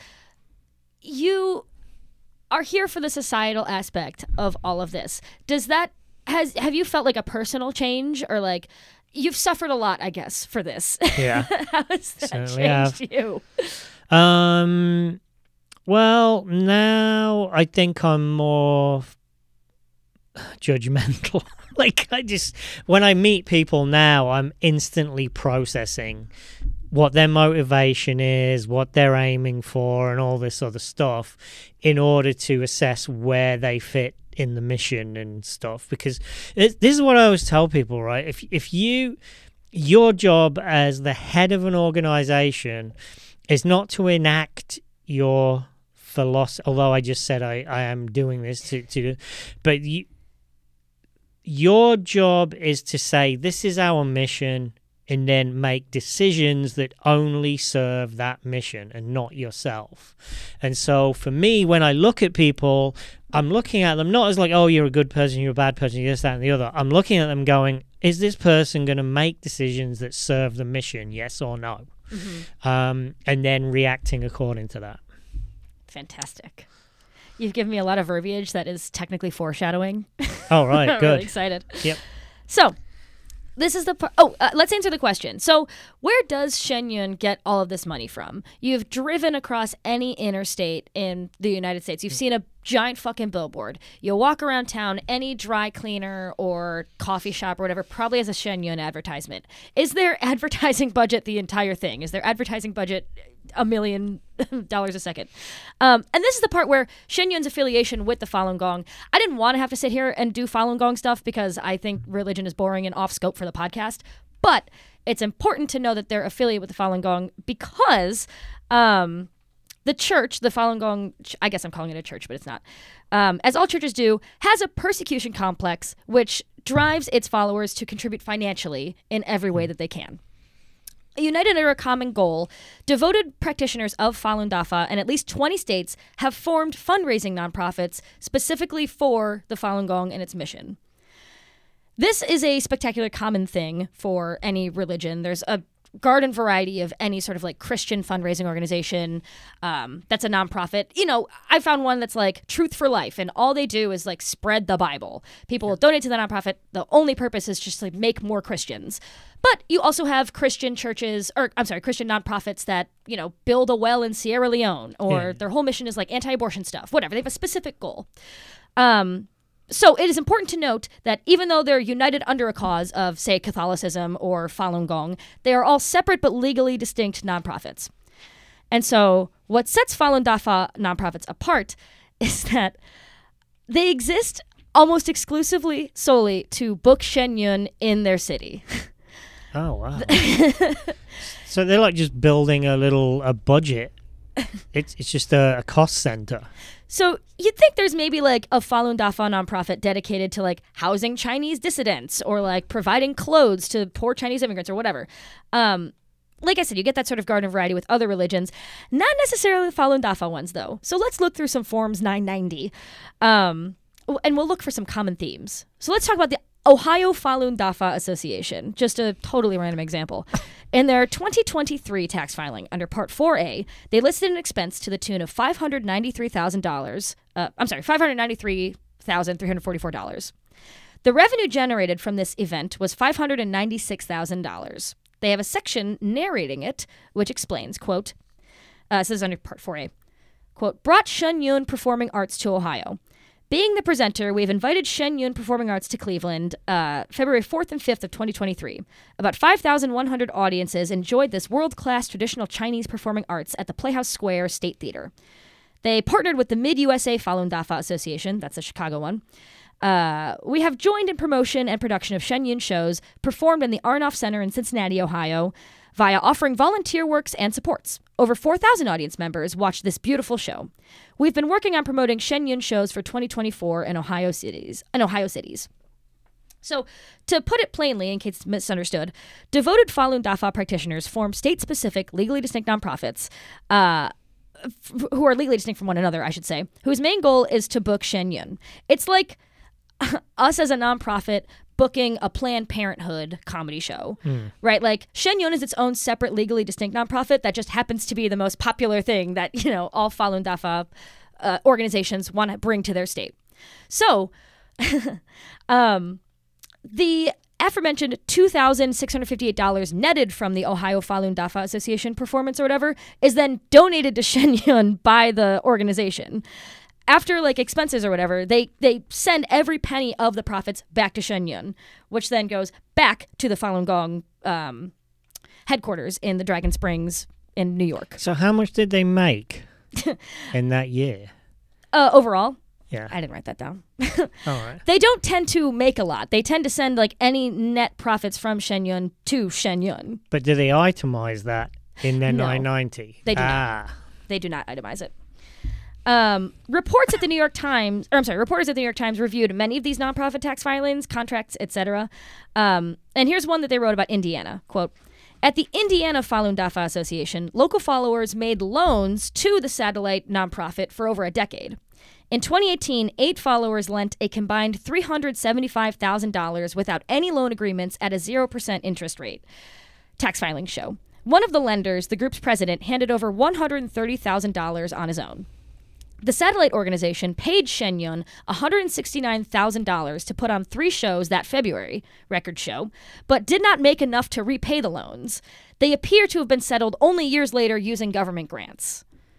you are here for the societal aspect of all of this. Does that, has, have you felt like a personal change, or like, you've suffered a lot, I guess, for this. Yeah. How has that Certainly changed have. you? Um, well, now I think I'm more judgmental. Like, I just, when I meet people now, I'm instantly processing what their motivation is, what they're aiming for, and all this other stuff in order to assess where they fit in the mission and stuff. Because it, this is what I always tell people, right? If if you, your job as the head of an organization is not to enact your philosophy, although I just said I, I am doing this to, to but you, your job is to say, this is our mission, and then make decisions that only serve that mission and not yourself. And so for me, when I look at people, I'm looking at them not as like, oh, you're a good person, you're a bad person, you're this, that, and the other. I'm looking at them going, is this person going to make decisions that serve the mission, yes or no? Mm-hmm. Um, and then reacting according to that. Fantastic. You've given me a lot of verbiage that is technically foreshadowing. Oh, right, I'm good. really excited. Yep. So, this is the part. Oh, uh, let's answer the question. So, where does Shen Yun get all of this money from? You've driven across any interstate in the United States. You've seen a giant fucking billboard. You walk around town, any dry cleaner or coffee shop or whatever probably has a Shen Yun advertisement. Is their advertising budget the entire thing? Is their advertising budget a million dollars a second? Um, and this is the part where Shen Yun's affiliation with the Falun Gong, I didn't want to have to sit here and do Falun Gong stuff because I think religion is boring and off scope for the podcast. But it's important to know that they're affiliated with the Falun Gong because um, the church, the Falun Gong, I guess I'm calling it a church, but it's not, um, as all churches do, has a persecution complex which drives its followers to contribute financially in every way that they can. United under a common goal, devoted practitioners of Falun Dafa in at least twenty states have formed fundraising nonprofits specifically for the Falun Gong and its mission. This is a spectacular common thing for any religion. There's a garden variety of any sort of like Christian fundraising organization um, that's a nonprofit. You know, I found one that's like Truth for Life, and all they do is like spread the Bible. People will donate to the nonprofit. The only purpose is just to like make more Christians. But you also have Christian churches, or I'm sorry, Christian nonprofits that, you know, build a well in Sierra Leone, or yeah. their whole mission is like anti-abortion stuff, whatever. They have a specific goal. Um, So it is important to note that even though they're united under a cause of, say, Catholicism or Falun Gong, they are all separate but legally distinct nonprofits. And so what sets Falun Dafa nonprofits apart is that they exist almost exclusively solely to book Shen Yun in their city. Oh, wow. So they're like just building a little a budget. It's it's just a, a cost center. So you'd think there's maybe like a Falun Dafa nonprofit dedicated to like housing Chinese dissidents or like providing clothes to poor Chinese immigrants or whatever. Um, like I said, you get that sort of garden variety with other religions, not necessarily the Falun Dafa ones though. So let's look through some Forms nine ninety, um, and we'll look for some common themes. So let's talk about the Ohio Falun Dafa Association, just a totally random example. In their twenty twenty-three tax filing, under Part four A, they listed an expense to the tune of five hundred ninety-three thousand dollars. Uh, I'm sorry, five hundred ninety-three thousand three hundred forty-four dollars. The revenue generated from this event was five hundred ninety-six thousand dollars. They have a section narrating it, which explains, quote, uh, this is under Part four A, quote, brought Shen Yun Performing Arts to Ohio. Being the presenter, we've invited Shen Yun Performing Arts to Cleveland uh, February fourth and fifth of twenty twenty-three. About five thousand one hundred audiences enjoyed this world-class traditional Chinese performing arts at the Playhouse Square State Theater. They partnered with the Mid-U S A Falun Dafa Association, that's the Chicago one. Uh, we have joined in promotion and production of Shen Yun shows performed in the Arnoff Center in Cincinnati, Ohio, via offering volunteer works and supports. Over four thousand audience members watched this beautiful show. We've been working on promoting Shen Yun shows for twenty twenty-four in Ohio cities. In Ohio cities. So, to put it plainly, in case it's misunderstood, devoted Falun Dafa practitioners form state-specific, legally distinct nonprofits, uh, f- who are legally distinct from one another, I should say, whose main goal is to book Shen Yun. It's like us as a nonprofit booking a Planned Parenthood comedy show, Mm. right? Like Shen Yun is its own separate, legally distinct nonprofit that just happens to be the most popular thing that, you know, all Falun Dafa uh, organizations want to bring to their state. So, um, the aforementioned two thousand six hundred fifty-eight dollars netted from the Ohio Falun Dafa Association performance or whatever is then donated to Shen Yun by the organization. After like expenses or whatever, they, they send every penny of the profits back to Shen Yun, which then goes back to the Falun Gong um, headquarters in the Dragon Springs in New York. So how much did they make in that year? Uh, overall, Yeah. I didn't write that down. All right. They don't tend to make a lot. They tend to send like any net profits from Shen Yun to Shen Yun. But do they itemize that in their No. nine ninety? They do not. ah. They do not itemize it. Um, reports at the New York Times, or I'm sorry, reporters at the New York Times reviewed many of these nonprofit tax filings, contracts, et cetera. Um, and here's one that they wrote about Indiana. Quote, at the Indiana Falun Dafa Association, local followers made loans to the satellite nonprofit for over a decade. In twenty eighteen, eight followers lent a combined three hundred seventy-five thousand dollars without any loan agreements at a zero percent interest rate. Tax filings show. One of the lenders, the group's president, handed over one hundred thirty thousand dollars on his own. The satellite organization paid Shen Yun one hundred sixty-nine thousand dollars to put on three shows that February, record show, but did not make enough to repay the loans. They appear to have been settled only years later using government grants.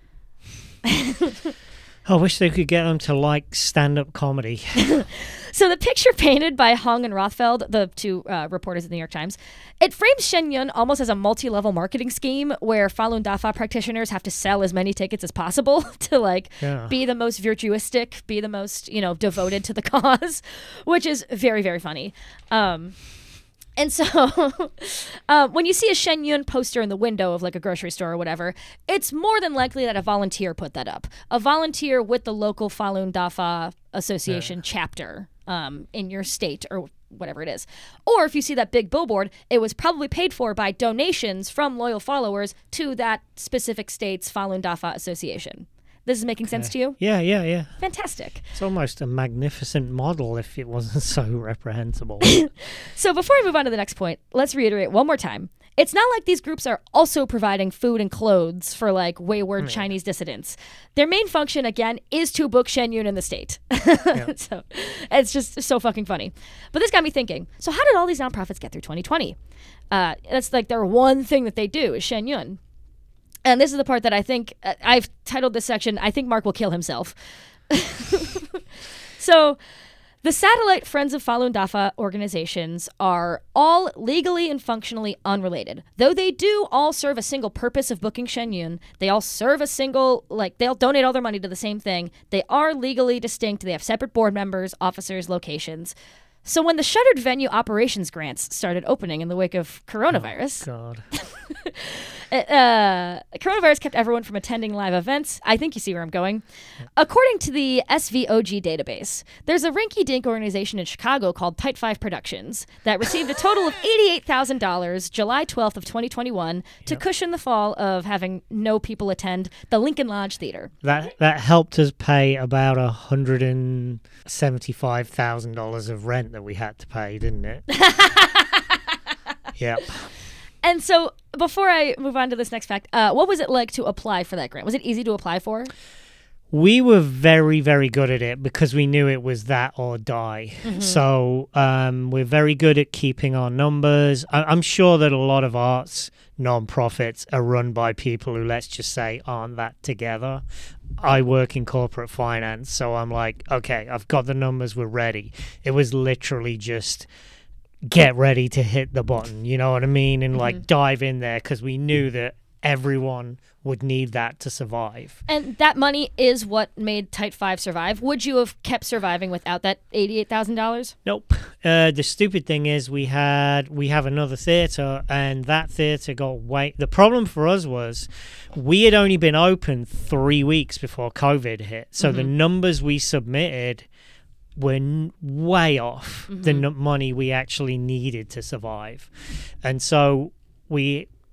I wish they could get them to like stand-up comedy. So the picture painted by Hung and Rothfeld, the two uh, reporters at the New York Times, it frames Shen Yun almost as a multi-level marketing scheme where Falun Dafa practitioners have to sell as many tickets as possible to like Yeah. be the most virtuistic, be the most, you know, devoted to the cause, which is very, very funny. Um, And so uh, when you see a Shen Yun poster in the window of like a grocery store or whatever, it's more than likely that a volunteer put that up. A volunteer with the local Falun Dafa Association Yeah. chapter um, in your state or whatever it is. Or if you see that big billboard, it was probably paid for by donations from loyal followers to that specific state's Falun Dafa Association. This is making sense to you? Yeah, yeah, yeah. Fantastic. It's almost a magnificent model if it wasn't so reprehensible. So before I move on to the next point, let's reiterate one more time. It's not like these groups are also providing food and clothes for like wayward Mm. Chinese dissidents. Their main function, again, is to book Shen Yun in the state. So it's just so fucking funny. But this got me thinking, so how did all these nonprofits get through twenty twenty? Uh, that's like their one thing that they do is Shen Yun. And this is the part that I think, uh, I've titled this section, I think Mark will kill himself. So, the satellite Friends of Falun Dafa organizations are all legally and functionally unrelated. Though they do all serve a single purpose of booking Shen Yun, they all serve a single, like, they'll donate all their money to the same thing. They are legally distinct. They have separate board members, officers, locations. So when the shuttered venue operations grants started opening in the wake of coronavirus, God. uh, coronavirus kept everyone from attending live events. I think you see where I'm going. According to the S V O G database, there's a rinky-dink organization in Chicago called Tight Five Productions that received a total of eighty-eight thousand dollars July twelfth of twenty twenty-one to Yep. cushion the fall of having no people attend the Lincoln Lodge Theater. That that helped us pay about a hundred and seventy-five thousand dollars of rent that we had to pay, didn't it? Yep. And so before I move on to this next fact, uh, what was it like to apply for that grant? Was it easy to apply for? We were very, very good at it because we knew it was that or die. Mm-hmm. So um, we're very good at keeping our numbers. I- I'm sure that a lot of arts non-profits are run by people who, let's just say, aren't that together. I work in corporate finance, so I'm like, okay, I've got the numbers, we're ready. It was literally just get ready to hit the button, you know what I mean? And like Mhm. dive in there because we knew that everyone would need that to survive. And that money is what made Tight Five survive. Would you have kept surviving without that eighty-eight thousand dollars? Nope. Uh, the stupid thing is we had we have another theatre, and that theatre got way. The problem for us was we had only been open three weeks before COVID hit, so the Mhm. numbers we submitted were n- way off the Mhm. n- money we actually needed to survive, and so we.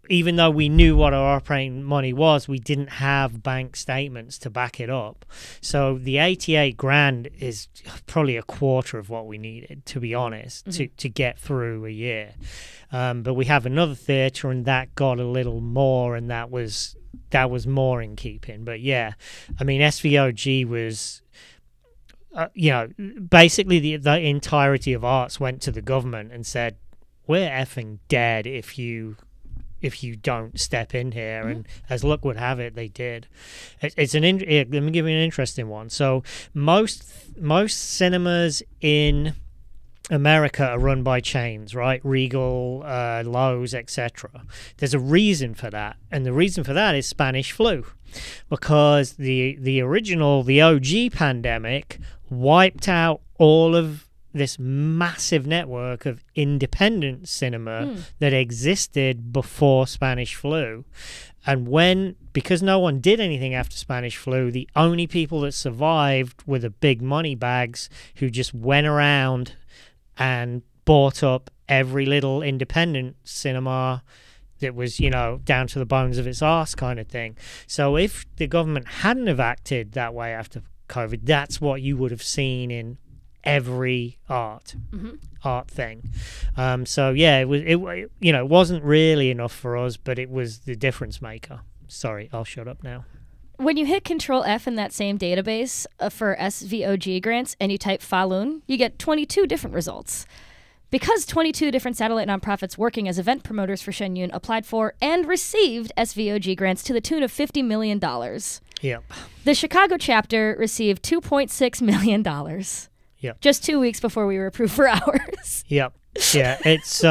even though we knew what our operating money was, we didn't have bank statements to back it up. So the eighty-eight grand is probably a quarter of what we needed, to be honest, mm-hmm. to, to get through a year. Um, but we have another theatre, and that got a little more, and that was that was more in keeping. But yeah, I mean, S V O G was... Uh, you know, basically the the entirety of arts went to the government and said, "We're effing dead if you if you don't step in here." Mm-hmm. And as luck would have it, they did. It, it's an in, it, let me give you an interesting one. So most most cinemas in America are run by chains, right? Regal, uh, Lowe's, et cetera. There's a reason for that, and the reason for that is Spanish flu, because the the original, the O G pandemic wiped out all of this massive network of independent cinema mm. that existed before Spanish flu. And when, because no one did anything after Spanish flu, the only people that survived were the big money bags who just went around and bought up every little independent cinema that was, you know, down to the bones of its arse kind of thing. So if the government hadn't have acted that way after COVID, that's what you would have seen in every art mm-hmm. art thing. Um, so yeah, it was, it you know, it wasn't really enough for us, but it was the difference maker. Sorry, I'll shut up now. When you hit Control F in that same database uh, for S V O G grants and you type Falun, you get twenty-two different results. Because twenty-two different satellite nonprofits working as event promoters for Shen Yun applied for and received S V O G grants to the tune of fifty million dollars. Yep. The Chicago chapter received two point six million dollars. Yep. Just two weeks before we were approved for ours. Yep. Yeah, it's,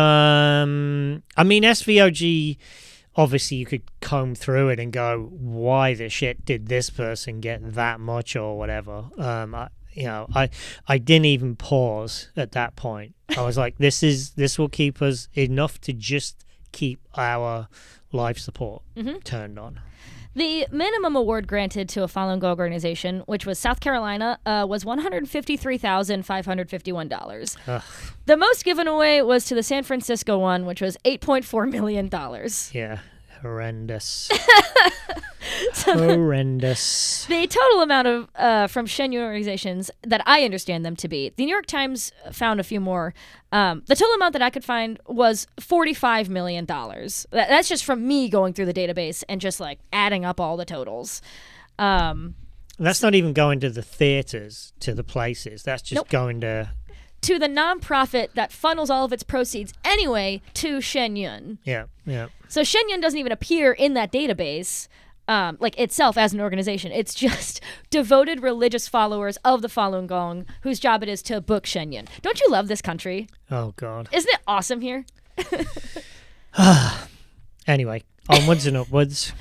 um, I mean, S V O G, obviously you could comb through it and go, why the shit did this person get that much or whatever? Um, I, you know, I, I didn't even pause at that point. I was like, this is, this will keep us enough to just keep our life support mm-hmm. turned on. The minimum award granted to a Falun Gong organization, which was South Carolina, uh, was one hundred fifty-three thousand five hundred fifty-one dollars. Ugh. The most given away was to the San Francisco one, which was eight point four million dollars. Yeah, horrendous. so horrendous. The, the total amount of uh, from Shen Yun organizations that I understand them to be, the New York Times found a few more. Um, the total amount that I could find was forty-five million dollars. That, that's just from me going through the database and just like adding up all the totals. Um, that's not even going to the theaters, to the places. That's just nope. going to... to the nonprofit that funnels all of its proceeds anyway to Shen Yun. Yeah, yeah. So Shen Yun doesn't even appear in that database, um, like itself as an organization. It's just devoted religious followers of the Falun Gong whose job it is to book Shen Yun. Don't you love this country? Oh, God. Isn't it awesome here? Anyway, onwards and upwards.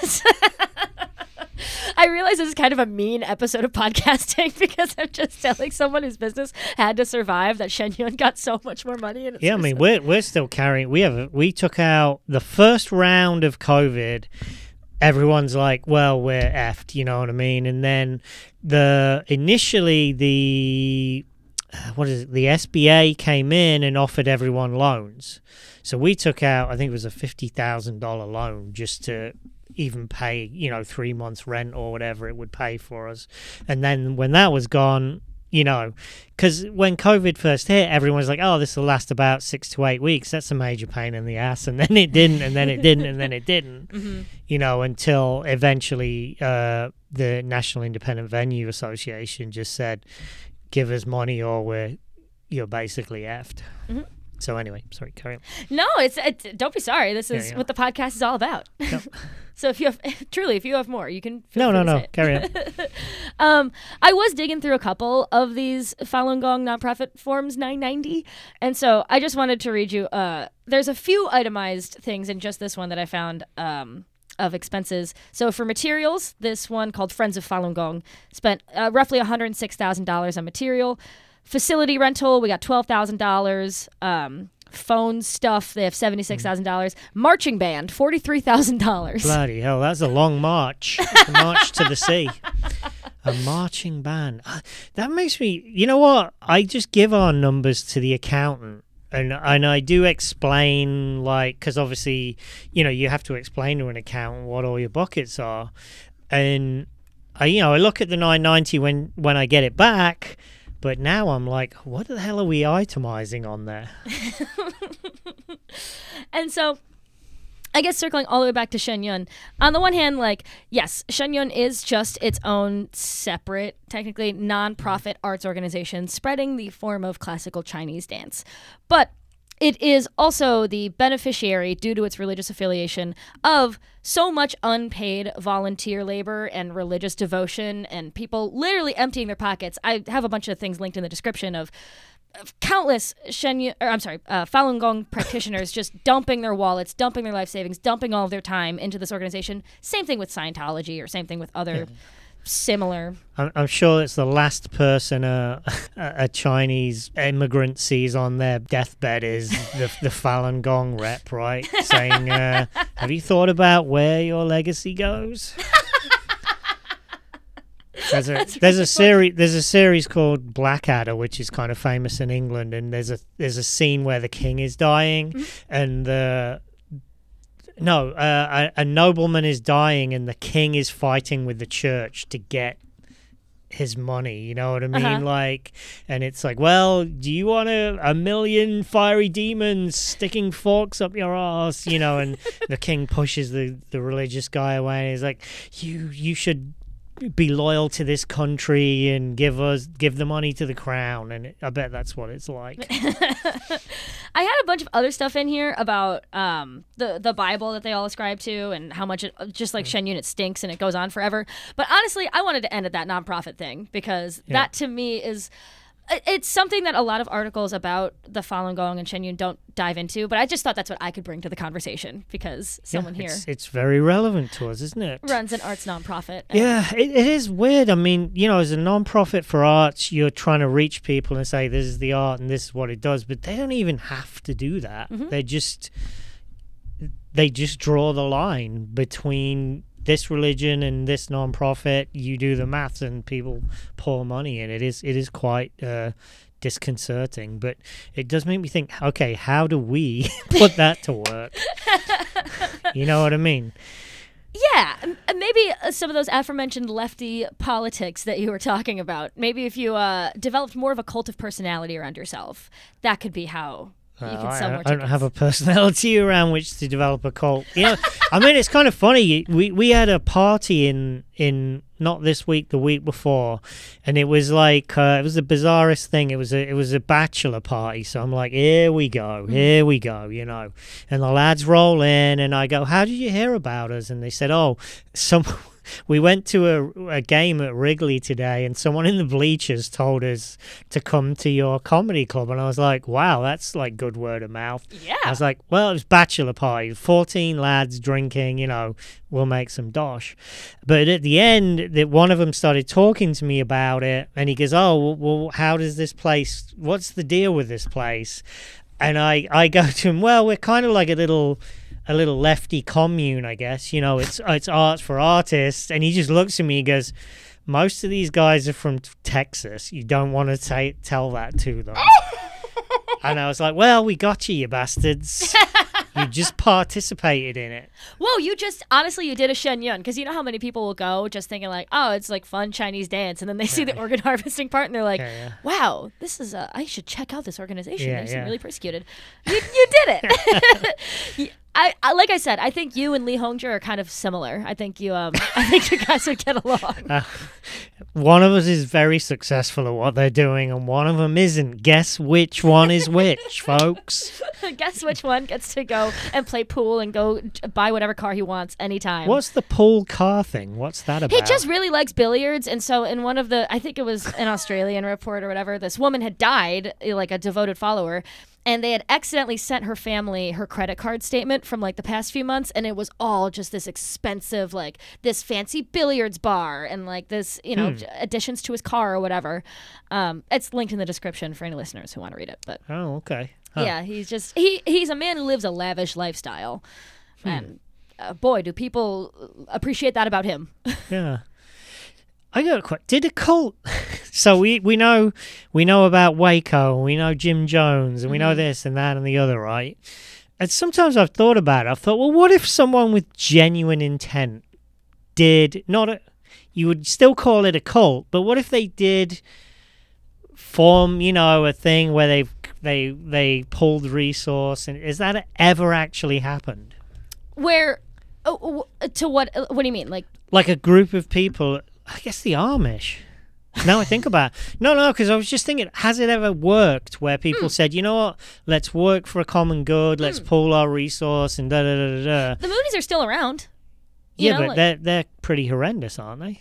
I realize this is kind of a mean episode of podcasting because I'm just telling someone whose business had to survive that Shen Yun got so much more money. In its yeah, I mean, we're we're still carrying. We have we took out the first round of COVID. Everyone's like, well, we're effed, you know what I mean? And then the initially the what is it? The S B A came in and offered everyone loans. So we took out, I think it was a fifty thousand dollars loan just to even pay, you know, three months rent or whatever it would pay for us. And then when that was gone, you know, because when COVID first hit, everyone was like, oh, this will last about six to eight weeks. That's a major pain in the ass. And then it didn't, and then it didn't, and then it didn't, mm-hmm. you know, until eventually uh, the National Independent Venue Association just said, give us money or we're, you're basically effed. Mm-hmm. So anyway, sorry, carry on. No, it's, it's don't be sorry. This is yeah, yeah. what the podcast is all about. Yep. So if you have, truly, if you have more, you can feel No, free no, to no, say it. carry on. um, I was digging through a couple of these Falun Gong nonprofit forms nine ninety, and so I just wanted to read you. Uh, there's a few itemized things in just this one that I found um, of expenses. So for materials, this one called Friends of Falun Gong spent uh, roughly one hundred six thousand dollars on material. Facility rental, we got twelve thousand dollars. Um, phone stuff, they have seventy-six thousand dollars. Marching band, forty-three thousand dollars. Bloody hell, that's a long march. A march to the sea. A marching band. Uh, that makes me, you know what? I just give our numbers to the accountant and and I do explain, like, because obviously, you know, you have to explain to an accountant what all your buckets are, and I, you know, I look at the nine ninety when when I get it back, but now I'm like, what the hell are we itemizing on there? And so, I guess circling all the way back to Shen Yun, on the one hand, like, yes, Shen Yun is just its own separate, technically non-profit arts organization spreading the form of classical Chinese dance. But it is also the beneficiary, due to its religious affiliation, of so much unpaid volunteer labor and religious devotion and people literally emptying their pockets. I have a bunch of things linked in the description of countless Shen Yun, or I'm sorry, uh, Falun Gong practitioners just dumping their wallets, dumping their life savings, dumping all of their time into this organization. Same thing with Scientology, or same thing with other yeah. similar. I'm, I'm sure it's the last person a, a Chinese immigrant sees on their deathbed is the, the Falun Gong rep, right? Saying, uh, "Have you thought about where your legacy goes?" There's a That's there's really a series there's a series called Blackadder, which is kind of famous in England, and there's a there's a scene where the king is dying, mm-hmm. and the no uh, a, a nobleman is dying, and the king is fighting with the church to get his money. You know what I mean? Uh-huh. Like, and it's like, well, do you want a, a million fiery demons sticking forks up your ass? You know, and the king pushes the the religious guy away, and he's like, you you should be loyal to this country and give us give the money to the crown. And it, I bet that's what it's like. I had a bunch of other stuff in here about um the the Bible that they all ascribe to, and how much it, just like Shen Yun, it stinks and it goes on forever. But honestly, I wanted to end at that nonprofit thing, because yeah. that to me is, it's something that a lot of articles about the Falun Gong and Shen Yun don't dive into, but I just thought that's what I could bring to the conversation, because someone yeah, here it's, it's very relevant to us, isn't it? Runs an arts nonprofit. Yeah, it, it is weird. I mean, you know, as a nonprofit for arts, you're trying to reach people and say this is the art and this is what it does, but they don't even have to do that. Mm-hmm. They just they just draw the line between this religion and this nonprofit. You do the maths and people pour money in. It is it is quite uh, disconcerting, but it does make me think, okay, how do we put that to work? You know what I mean? Yeah, maybe some of those aforementioned lefty politics that you were talking about. Maybe if you uh, developed more of a cult of personality around yourself, that could be how you uh, can sell I, more I don't tickets. have a personality around which to develop a cult. You know, I mean, it's kind of funny. We we had a party in in not this week, the week before, and it was like uh, it was the bizarrest thing. It was a it was a bachelor party. So I'm like, here we go, here we go, you know. And the lads roll in, and I go, how did you hear about us? And they said, oh, some. We went to a, a game at Wrigley today, and someone in the bleachers told us to come to your comedy club. And I was like, wow, that's like good word of mouth. Yeah. I was like, well, it was bachelor party, fourteen lads drinking, you know, we'll make some dosh. But at the end, that one of them started talking to me about it, and he goes, oh, well, how does this place, what's the deal with this place? And I, I go to him, well, we're kind of like a little... a little lefty commune, I guess. You know, it's it's arts for artists. And he just looks at me and goes, most of these guys are from Texas. You don't want to t- tell that to them. And I was like, well, we got you, you bastards. You just participated in it. Whoa, you just, honestly, you did a Shen Yun, because you know how many people will go just thinking like, oh, it's like fun Chinese dance, and then they yeah. see the organ harvesting part, and they're like, yeah, yeah. wow, this is a, I should check out this organization. Yeah, they seem yeah. really persecuted. You, you did it. I, I like I said, I think you and Li Hongzhi are kind of similar. I think you, um, I think you guys would get along. Uh, one of us is very successful at what they're doing, and one of them isn't. Guess which one is which, folks? Guess which one gets to go and play pool and go buy whatever car he wants anytime. What's the pool car thing? What's that about? He just really likes billiards, and so in one of the, I think it was an Australian report or whatever, this woman had died, like a devoted follower. And they had accidentally sent her family her credit card statement from like the past few months, and it was all just this expensive, like this fancy billiards bar and like this, you know, hmm. additions to his car or whatever. Um, it's linked in the description for any listeners who want to read it. But oh, okay. Huh. Yeah, he's just he he's a man who lives a lavish lifestyle, hmm. and uh, boy, do people appreciate that about him. Yeah. I got a question. Did a cult So we, we know we know about Waco, and we know Jim Jones, and we know this and that and the other, right? And sometimes I've thought about it. I've thought, well, what if someone with genuine intent did not a, you would still call it a cult, but what if they did form, you know, a thing where they they they pulled resource, and is that ever actually happened? Where oh, to what what do you mean? Like like a group of people, I guess the Amish. Now I think about it. No, no, because I was just thinking, has it ever worked where people mm. said, you know what, let's work for a common good, let's mm. pool our resource, and da da da da da. The Moonies are still around. You yeah, know, but like, they're they're pretty horrendous, aren't they?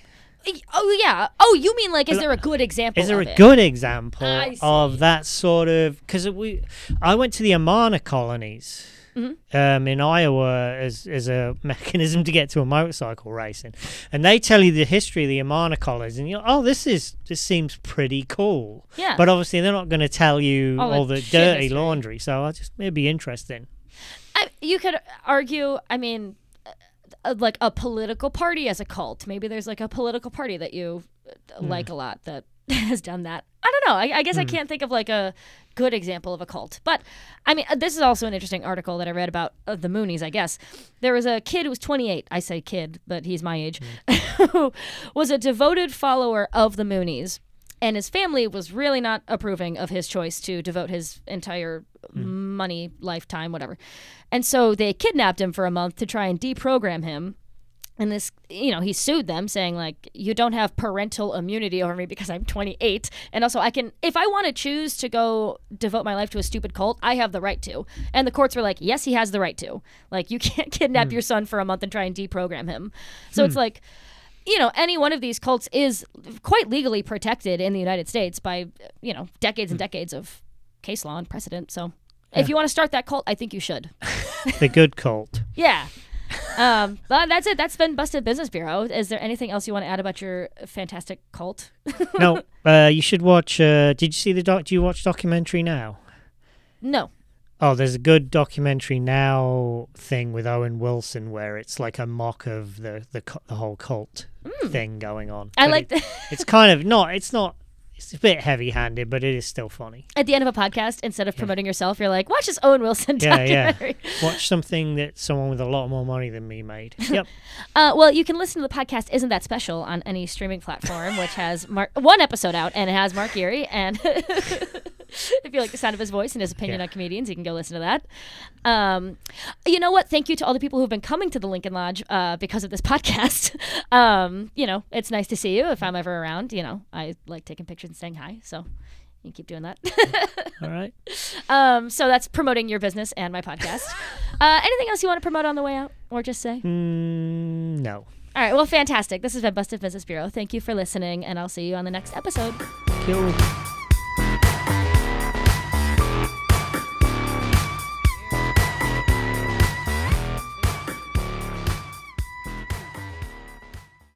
Oh yeah. Oh, you mean like, is there a good example? Is there of a it? good example of that sort of? Because we, I went to the Amana colonies. Mm-hmm. Um, in Iowa as as a mechanism to get to a motorcycle racing, and they tell you the history of the Amana colonies, and you know, oh, this is this seems pretty cool. Yeah. But obviously, they're not going to tell you all, all the, the dirty history. laundry. So I just it'd be interesting. I, you could argue. I mean, uh, like a political party as a cult. Maybe there's like a political party that you mm. like a lot that has done that. I don't know. I, I guess mm. I can't think of like a good example of a cult. But, I mean, this is also an interesting article that I read about uh, the Moonies, I guess. There was a kid who was twenty-eight. I say kid, but he's my age. Mm. who was a devoted follower of the Moonies. And his family was really not approving of his choice to devote his entire mm. money, lifetime, whatever. And so they kidnapped him for a month to try and deprogram him. And this, you know, he sued them saying, like, you don't have parental immunity over me because I'm twenty-eight. And also I can, if I want to choose to go devote my life to a stupid cult, I have the right to. And the courts were like, yes, he has the right to. Like, you can't kidnap mm. your son for a month and try and deprogram him. So hmm. it's like, you know, any one of these cults is quite legally protected in the United States by, you know, decades and decades of case law and precedent. So yeah. if you want to start that cult, I think you should. The good cult. Yeah. um, but that's it. That's been Busted Business Bureau. Is there anything else you want to add about your fantastic cult? No. Uh, you should watch. Uh, did you see the doc? Do you watch Documentary Now? No. Oh, there's a good Documentary Now thing with Owen Wilson where it's like a mock of the the, the whole cult mm. thing going on. I but like it, that. It's kind of not. It's not. It's a bit heavy-handed, but it is still funny. At the end of a podcast, instead of promoting yeah. yourself, you're like, watch this Owen Wilson yeah, documentary. Yeah. Watch something that someone with a lot more money than me made. Yep. uh, well, you can listen to the podcast Isn't That Special on any streaming platform, which has Mark, one episode out, and it has Mark Geary. And if you like the sound of his voice and his opinion yeah. on comedians, you can go listen to that. Um, you know what? Thank you to all the people who've been coming to the Lincoln Lodge uh, because of this podcast. um, you know, it's nice to see you if I'm ever around. You know, I like taking pictures and saying hi, so you can keep doing that. All right. Um, so that's promoting your business and my podcast. uh, anything else you want to promote on the way out, or just say? Mm, no. All right. Well, fantastic. This has been Busted Business Bureau. Thank you for listening, and I'll see you on the next episode. Cool.